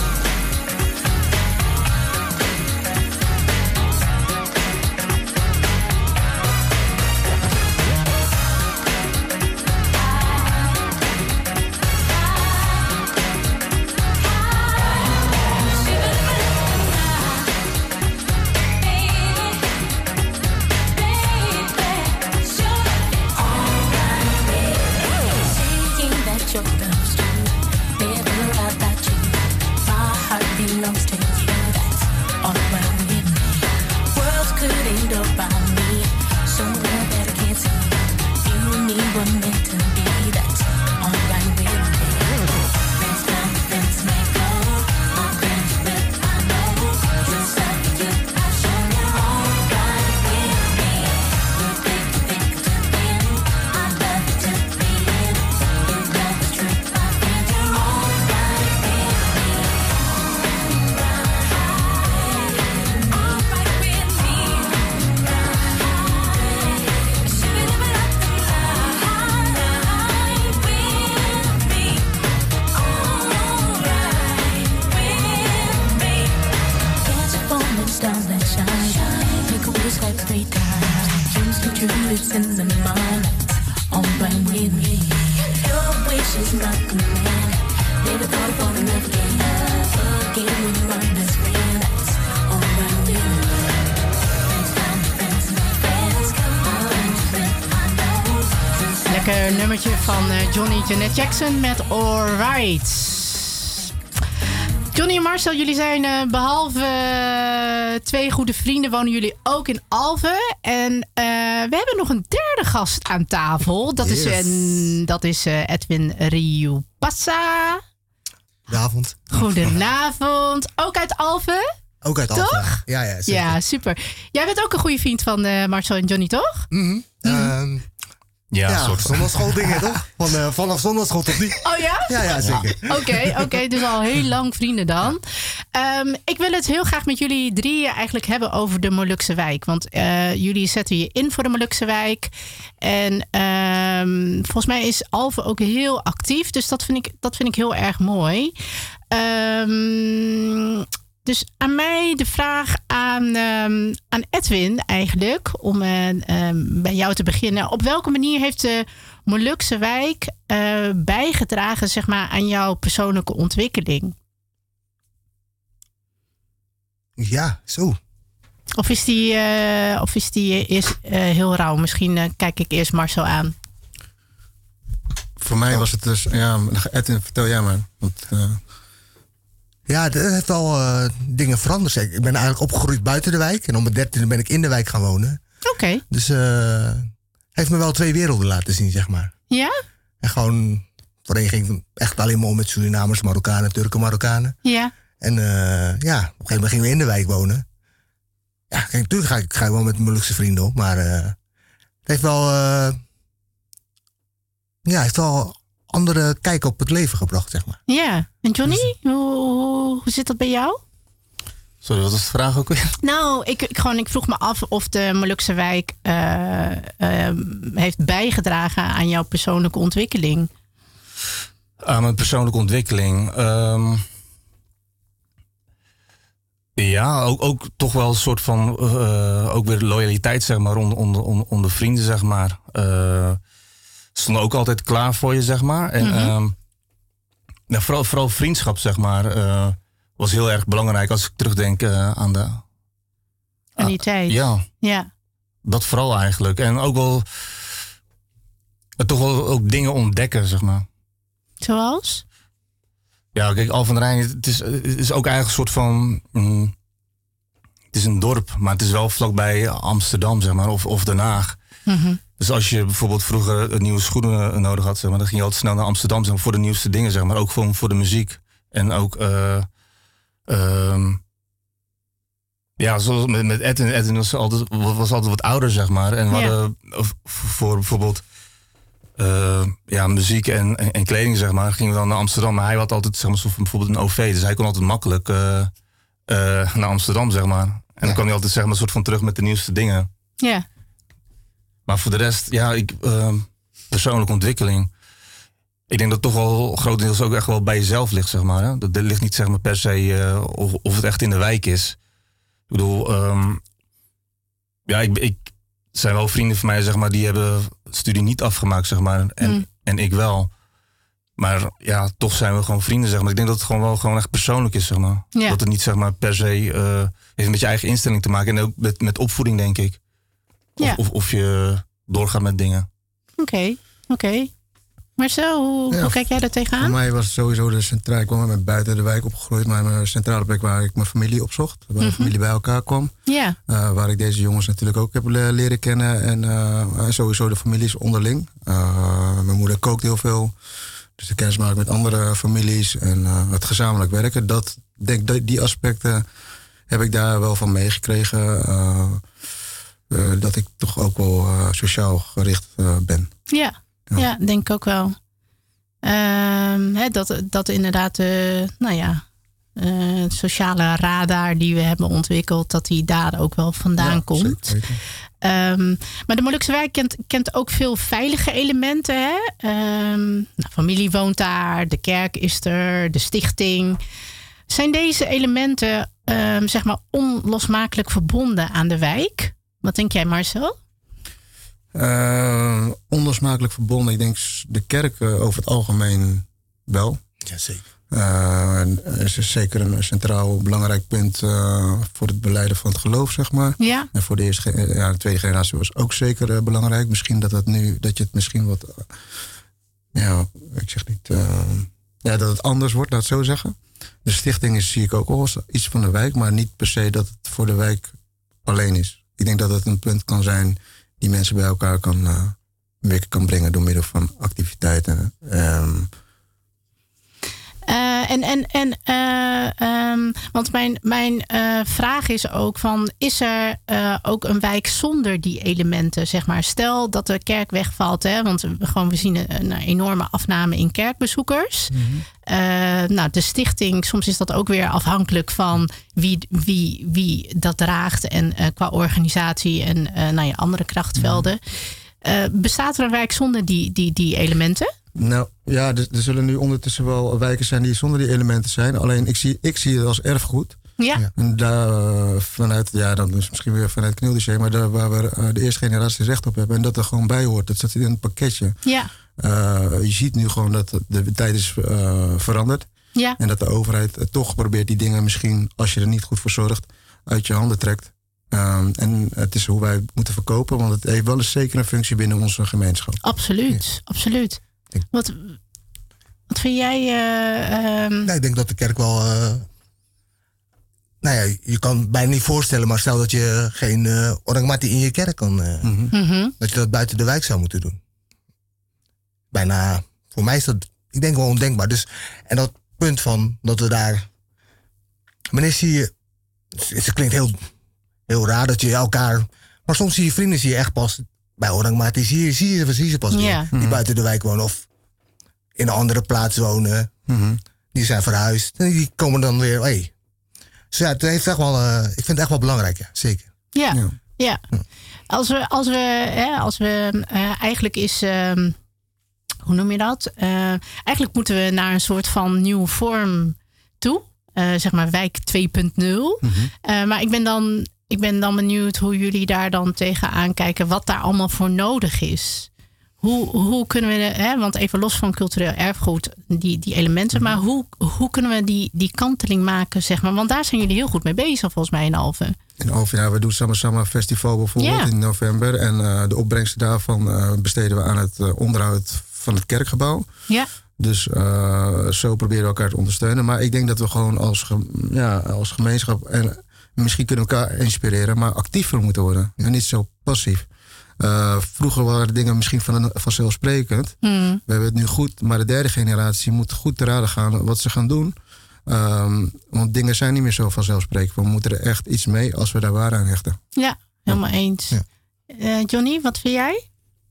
Lekker nummertje van Johnny Janet Jackson met Alright. Johnny en Marcel, jullie zijn behalve 2 goede vrienden, wonen jullie ook in Alphen. En we hebben nog een derde gast aan tafel. Dat is Edwin Riupassa. Goedenavond. Goedenavond. Ook uit Alphen? Ook uit Toch? Alphen. Ja, zeker. Ja, super. Jij bent ook een goede vriend van Marcel en Johnny, toch? Ja, soort van. Zondagschooldingen, toch? Vanaf zondagsschool tot nu. Oh ja? Ja, zeker. Oké, dus al heel lang vrienden dan. Ik wil het heel graag met jullie drieën eigenlijk hebben over de Molukse wijk. Want jullie zetten je in voor de Molukse wijk. En volgens mij is Alphen ook heel actief. Dus dat vind ik heel erg mooi. Dus aan mij de vraag aan Edwin eigenlijk. Om bij jou te beginnen. Op welke manier heeft de Molukse wijk bijgedragen, zeg maar, aan jouw persoonlijke ontwikkeling? Ja, zo. Of is die eerst heel rauw? Misschien kijk ik eerst Marcel aan. Voor mij was het dus... Ja, Edwin, vertel jij maar. Want, Ja, er heeft wel dingen veranderd. Ik ben eigenlijk opgegroeid buiten de wijk. En om mijn 13e ben ik in de wijk gaan wonen. Oké. Dus heeft me wel 2 werelden laten zien, zeg maar. Ja? En gewoon, voorheen ging het echt alleen maar om met Surinamers, Marokkanen, Turken, Marokkanen. Ja. En op een gegeven moment gingen we in de wijk wonen. Ja, kijk, natuurlijk ga ik wel met mijn Molukse vrienden op. Maar het heeft wel... heeft wel andere kijk op het leven gebracht, zeg maar. Ja. En Johnny, hoe zit dat bij jou? Sorry, wat was de vraag ook weer? Nou, ik vroeg me af of de Molukse wijk heeft bijgedragen aan jouw persoonlijke ontwikkeling. Aan mijn persoonlijke ontwikkeling. Ja, ook toch wel een soort van ook weer loyaliteit, zeg maar, onder vrienden, zeg maar. Stonden ook altijd klaar voor je, zeg maar. En vooral vriendschap, zeg maar, was heel erg belangrijk als ik terugdenk aan de... Aan die tijd. Ja. Dat vooral eigenlijk. En ook wel toch wel ook dingen ontdekken, zeg maar. Zoals? Ja, kijk, Alphen aan de Rijn, het is ook eigenlijk een soort van... het is een dorp, maar het is wel vlakbij Amsterdam, zeg maar, of Den Haag. Mm-hmm. Dus als je bijvoorbeeld vroeger nieuwe schoenen nodig had, zeg maar, dan ging je altijd snel naar Amsterdam, zeg maar, voor de nieuwste dingen, zeg maar. Ook voor de muziek. En ook... ja, zoals met Edwin. Edwin was altijd wat ouder, zeg maar. En we hadden voor bijvoorbeeld... muziek en kleding, zeg maar, gingen we dan naar Amsterdam. Maar hij had altijd, zeg maar, bijvoorbeeld een OV. Dus hij kon altijd makkelijk naar Amsterdam, zeg maar. En dan kwam hij altijd, zeg maar, een soort van terug met de nieuwste dingen. Ja. Maar voor de rest, persoonlijke ontwikkeling. Ik denk dat het toch wel grotendeels ook echt wel bij jezelf ligt, zeg maar. Hè? Dat ligt niet, zeg maar, per se of het echt in de wijk is. Ik bedoel, ik zijn wel vrienden van mij, zeg maar, die hebben studie niet afgemaakt, zeg maar. En ik wel. Maar ja, toch zijn we gewoon vrienden, zeg maar. Ik denk dat het gewoon echt persoonlijk is, zeg maar. Ja. Dat het niet, zeg maar, per se heeft met je eigen instelling te maken. En ook met opvoeding, denk ik. Of je doorgaat met dingen. Oké. Marcel, hoe kijk jij daar tegenaan? Voor mij was het sowieso de centraal. Ik kwam buiten de wijk opgegroeid, maar mijn centrale plek waar ik mijn familie opzocht. Waar de familie bij elkaar kwam. Ja. Waar ik deze jongens natuurlijk ook heb leren kennen. En sowieso de families onderling. Mijn moeder kookt heel veel. Dus de kennis maken met andere families. En het gezamenlijk werken. Die aspecten heb ik daar wel van meegekregen. Dat ik toch ook wel sociaal gericht ben. Ja, denk ik ook wel. Dat inderdaad, het sociale radar die we hebben ontwikkeld, dat die daar ook wel vandaan komt. Maar de Molukse wijk kent ook veel veilige elementen. Hè? Familie woont daar, de kerk is er, de stichting. Zijn deze elementen zeg maar onlosmakelijk verbonden aan de wijk? Wat denk jij, Marcel? Onlosmakelijk verbonden. Ik denk de kerk over het algemeen wel. Jazeker. Het is zeker een centraal belangrijk punt voor het beleiden van het geloof, zeg maar. Ja. En voor de tweede generatie was ook zeker belangrijk. Misschien dat je het misschien wat... ik zeg niet... dat het anders wordt, laat het zo zeggen. De stichting zie ik ook al als iets van de wijk, maar niet per se dat het voor de wijk alleen is. Ik denk dat het een punt kan zijn die mensen bij elkaar kan brengen door middel van activiteiten. Want mijn vraag is ook van... is er ook een wijk zonder die elementen, zeg maar? Stel dat de kerk wegvalt, hè, want we zien een enorme afname in kerkbezoekers. De stichting, soms is dat ook weer afhankelijk van wie dat draagt... en qua organisatie en andere krachtvelden. Bestaat er een wijk zonder die elementen? Nou ja, er zullen nu ondertussen wel wijken zijn die zonder die elementen zijn. Alleen ik zie het als erfgoed. Ja. En daar dan is misschien weer vanuit Knieldossier, maar daar waar we de eerste generatie recht op hebben. En dat er gewoon bij hoort. Dat zit in een pakketje. Ja. Je ziet nu gewoon dat de tijd is veranderd. Ja. En dat de overheid toch probeert die dingen misschien, als je er niet goed voor zorgt, uit je handen trekt. En het is hoe wij moeten verkopen, want het heeft wel een zekere functie binnen onze gemeenschap. Absoluut, absoluut. Wat vind jij? Ik denk dat de kerk wel... je kan het bijna niet voorstellen, maar stel dat je geen orgmati in je kerk kan... dat je dat buiten de wijk zou moeten doen. Bijna, voor mij is dat, ik denk wel ondenkbaar. Dus, en dat punt van dat we daar... Wanneer zie je... Het klinkt heel raar dat je elkaar... Maar soms zie je vrienden echt pas... Bij orgmati zie je ze pas weer. Die buiten de wijk wonen of in een andere plaats wonen. Die zijn verhuisd. En die komen dan weer... Dus ja, het heeft echt wel, ik vind het echt wel belangrijk, ja. Zeker. Ja. Als we eigenlijk is... hoe noem je dat? Eigenlijk moeten we naar een soort van nieuwe vorm toe. Zeg maar wijk 2.0. Maar ik ben dan benieuwd hoe jullie daar dan tegenaan kijken. Wat daar allemaal voor nodig is. Hoe kunnen we... want even los van cultureel erfgoed, die elementen. Maar hoe kunnen we die kanteling maken, zeg maar? Want daar zijn jullie heel goed mee bezig, volgens mij in Alphen. In Alphen, we doen Sama Festival bijvoorbeeld in november. En de opbrengsten daarvan besteden we aan het onderhoud van het kerkgebouw. Ja. Dus zo proberen we elkaar te ondersteunen. Maar ik denk dat we gewoon als gemeenschap... en misschien kunnen we elkaar inspireren, maar actiever moeten worden. En niet zo passief. Vroeger waren dingen misschien vanzelfsprekend. We hebben het nu goed, maar de derde generatie moet goed te raden gaan wat ze gaan doen. Want dingen zijn niet meer zo vanzelfsprekend. We moeten er echt iets mee als we daar waarde aan hechten. Ja, helemaal eens. Ja. Johnny, wat vind jij?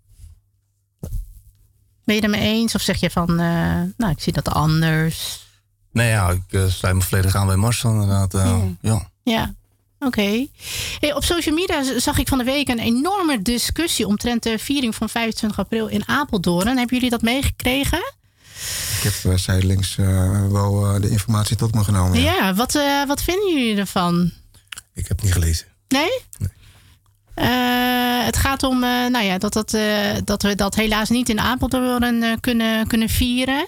Ben je het ermee eens? Of zeg je van, ik zie dat anders? Nee, ik sluit me volledig aan bij Marcel inderdaad. Ja. Oké. Hey, op social media zag ik van de week een enorme discussie omtrent de viering van 25 april in Apeldoorn. Hebben jullie dat meegekregen? Ik heb zijdelings wel de informatie tot me genomen. Ja, wat vinden jullie ervan? Ik heb het niet gelezen. Nee? Het gaat om dat we dat helaas niet in Apeldoorn kunnen vieren.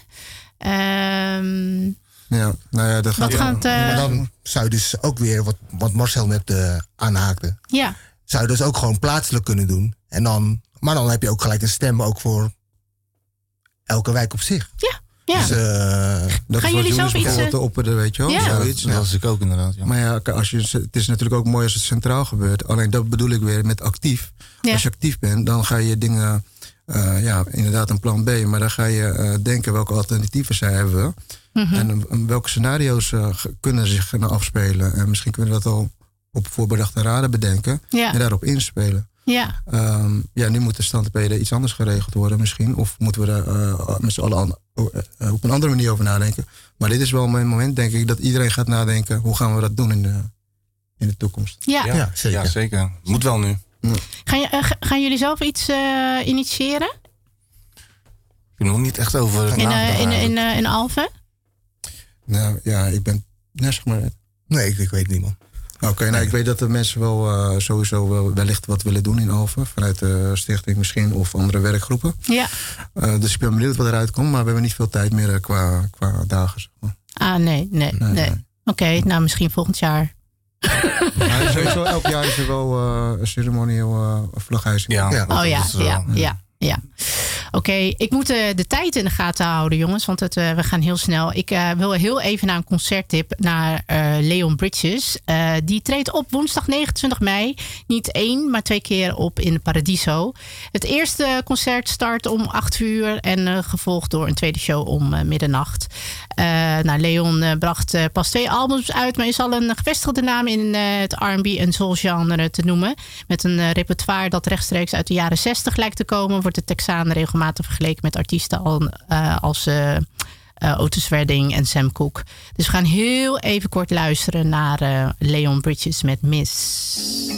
Dat gaat... Maar dan zou je dus ook weer, wat Marcel net aanhaakte... Ja. Zou je dus ook gewoon plaatselijk kunnen doen. Maar dan heb je ook gelijk een stem ook voor elke wijk op zich. Ja. Dus, dat gaan jullie zelf iets... te opperen, weet je wel? Ja. Zoiets. Dat was ik ook inderdaad. Ja. Maar ja, het is natuurlijk ook mooi als het centraal gebeurt. Alleen dat bedoel ik weer met actief. Ja. Als je actief bent, dan ga je dingen... inderdaad een plan B. Maar dan ga je denken welke alternatieven hebben we. En welke scenario's kunnen zich nou afspelen. En misschien kunnen we dat al op voorbedachte raden bedenken. En daarop inspelen. Ja. Nu moet de standpeden iets anders geregeld worden misschien. Of moeten we daar met z'n allen op een andere manier over nadenken. Maar dit is wel mijn moment, denk ik, dat iedereen gaat nadenken. Hoe gaan we dat doen in de toekomst? Ja, zeker. Ja, zeker. Moet wel nu. Gaan jullie zelf iets initiëren? Ik heb nog niet echt over In Alphen? Nou ja, ik ben zeg maar. Nee, ik weet niet, man. Oké, ik weet dat de mensen wel sowieso wel wellicht wat willen doen in Alphen. Vanuit de stichting misschien of andere werkgroepen. Ja. Dus ik ben benieuwd wat eruit komt. Maar we hebben niet veel tijd meer qua dagen. Zeg maar. Nee. Oké, nou misschien volgend jaar. Maar sowieso elk jaar is er wel een ceremonieel vlaghijzing. Ja. Ja. Oké, ik moet de tijd in de gaten houden, jongens. Want we gaan heel snel. Ik wil heel even naar een concerttip. Naar Leon Bridges. Die treedt op woensdag 29 mei. Niet 1, maar 2 keer op in Paradiso. Het eerste concert start om 8 uur. En gevolgd door een tweede show om middernacht. Leon bracht pas 2 albums uit. Maar is al een gevestigde naam in het R&B en soul genre te noemen. Met een repertoire dat rechtstreeks uit de jaren 60 lijkt te komen. Wordt de Texaan regelmatig vergeleken met artiesten als Otis Redding en Sam Cooke. Dus we gaan heel even kort luisteren naar Leon Bridges met Miss.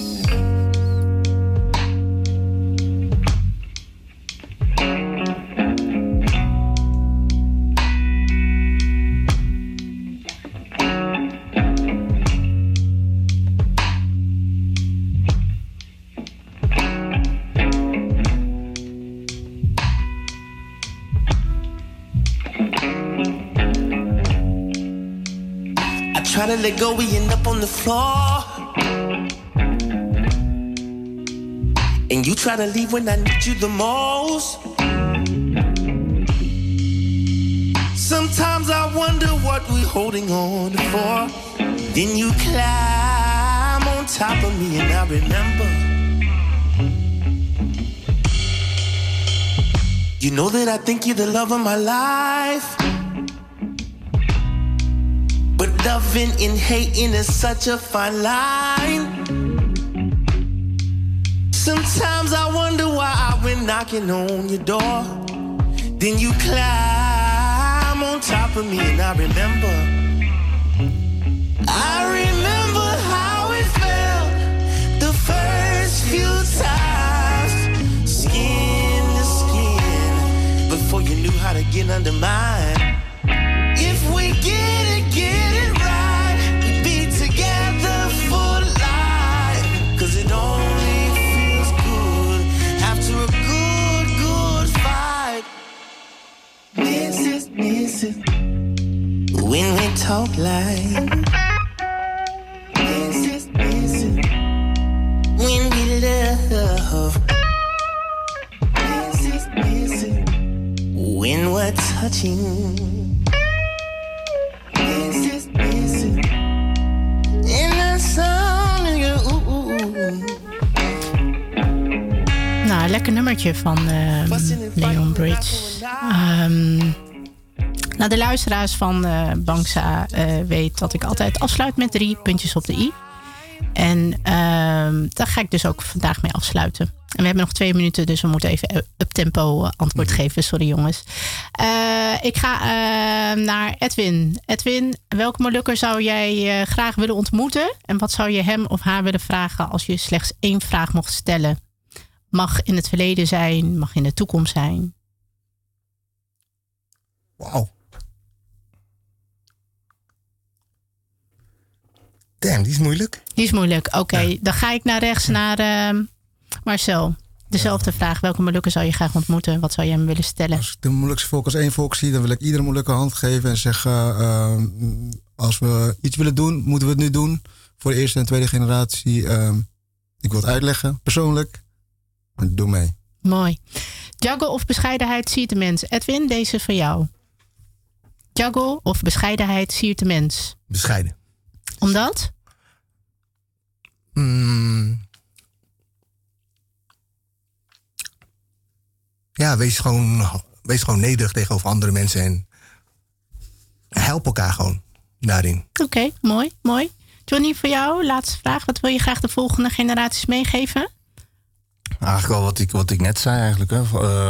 Try to let go, we end up on the floor. And you try to leave when I need you the most. Sometimes I wonder what we're holding on for. Then you climb on top of me and I remember. You know that I think you're the love of my life. But loving and hating is such a fine line. Sometimes I wonder why I went knocking on your door. Then you climb on top of me and I remember how it felt the first few times. Skin to skin, before you knew how to get under mine. If we get it right, we'd be together for life. 'Cause it only feels good after a good fight. Miss it, when we talk like. Miss it, when we love. Miss it, when we're touching. Nou, lekker nummertje van Leon Bridge. De luisteraars van Bangsa weet dat ik altijd afsluit met 3 puntjes op de i. En daar ga ik dus ook vandaag mee afsluiten. En we hebben nog 2 minuten, dus we moeten even up-tempo antwoord geven. Sorry jongens. Ik ga naar Edwin. Edwin, welke Molukker zou jij graag willen ontmoeten? En wat zou je hem of haar willen vragen als je slechts 1 vraag mocht stellen? Mag in het verleden zijn, mag in de toekomst zijn. Wauw. Damn, die is moeilijk. Die is moeilijk, oké. Dan ga ik naar rechts naar Marcel. Dezelfde vraag. Welke Molukker zou je graag ontmoeten? Wat zou je hem willen stellen? Als ik de moeilijkste volk als 1 volk zie, dan wil ik iedere moeilijke hand geven en zeggen, als we iets willen doen, moeten we het nu doen. Voor de eerste en tweede generatie. Ik wil het uitleggen, persoonlijk. Doe mee. Mooi. Juggle of bescheidenheid siert de mens? Edwin, deze is voor jou. Juggle of bescheidenheid siert de mens? Bescheiden. Omdat? Ja, wees gewoon nederig tegenover andere mensen en help elkaar gewoon daarin. Oké, mooi. Johnny, voor jou, laatste vraag. Wat wil je graag de volgende generaties meegeven? Eigenlijk wel wat ik net zei eigenlijk. Hè.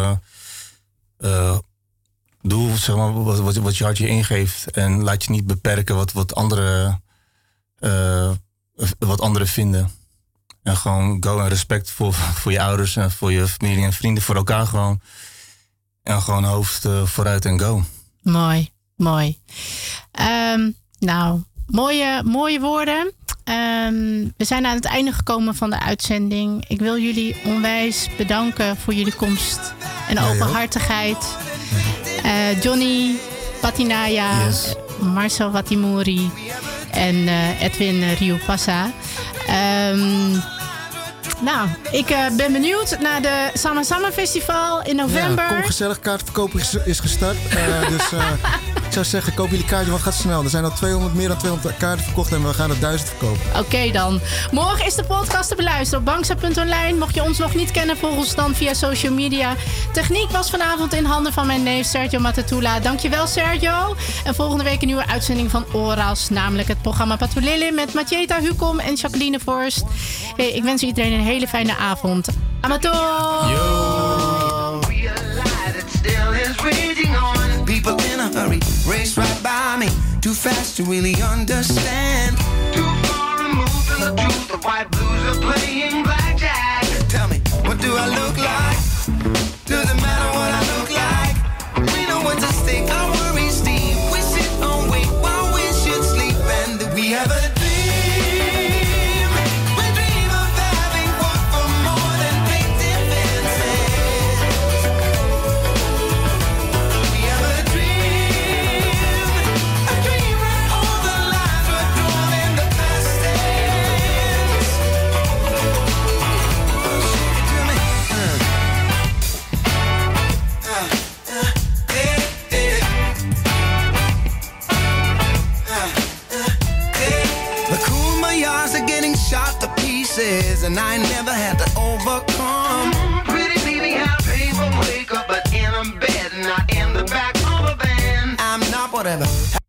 Doe zeg maar, wat je hart je ingeeft. En laat je niet beperken wat anderen vinden. En gewoon go en respect voor je ouders en voor je familie en vrienden. Voor elkaar gewoon. En gewoon hoofd vooruit en go. Mooi. Mooie woorden. We zijn aan het einde gekomen van de uitzending. Ik wil jullie onwijs bedanken voor jullie komst en openhartigheid. Johnny Patinaya, yes. Marcel Watimuri en Edwin Riopassa. Nou, ik ben benieuwd naar de Sama Sama Festival in november. Ja, kom gezellig. Kaartverkoop is gestart. Dus ik zou zeggen, koop jullie kaartje, want het gaat snel. Er zijn al meer dan 200 kaarten verkocht en we gaan er 1000 verkopen. Oké dan. Morgen is de podcast te beluisteren op banksa.online. Mocht je ons nog niet kennen, volg ons dan via social media. Techniek was vanavond in handen van mijn neef Sergio Matatula. Dankjewel Sergio. En volgende week een nieuwe uitzending van Oras, namelijk het programma Patulele met Matjeta Hukom en Jacqueline Vorst. Hey, ik wens iedereen een hele fijne avond. Amato! Yo! People in a hurry, race right by me. Too fast to really understand. Too far removed from the truth. The white blues are playing blackjack. Tell me, what do I look like? Does it matter what I look like? We know what's at stake, our worries deep. We sit and wait while we should sleep. And we have a dream. We dream of having fought for more than big defenses. We have a dream where all the lines were drawn in the past tense. Shake it to me. The Kumayas are getting shot to pieces, and I never had to overcome. Pretty baby, I pay for wake up, but in a bed, not in the back of a van. I'm not whatever.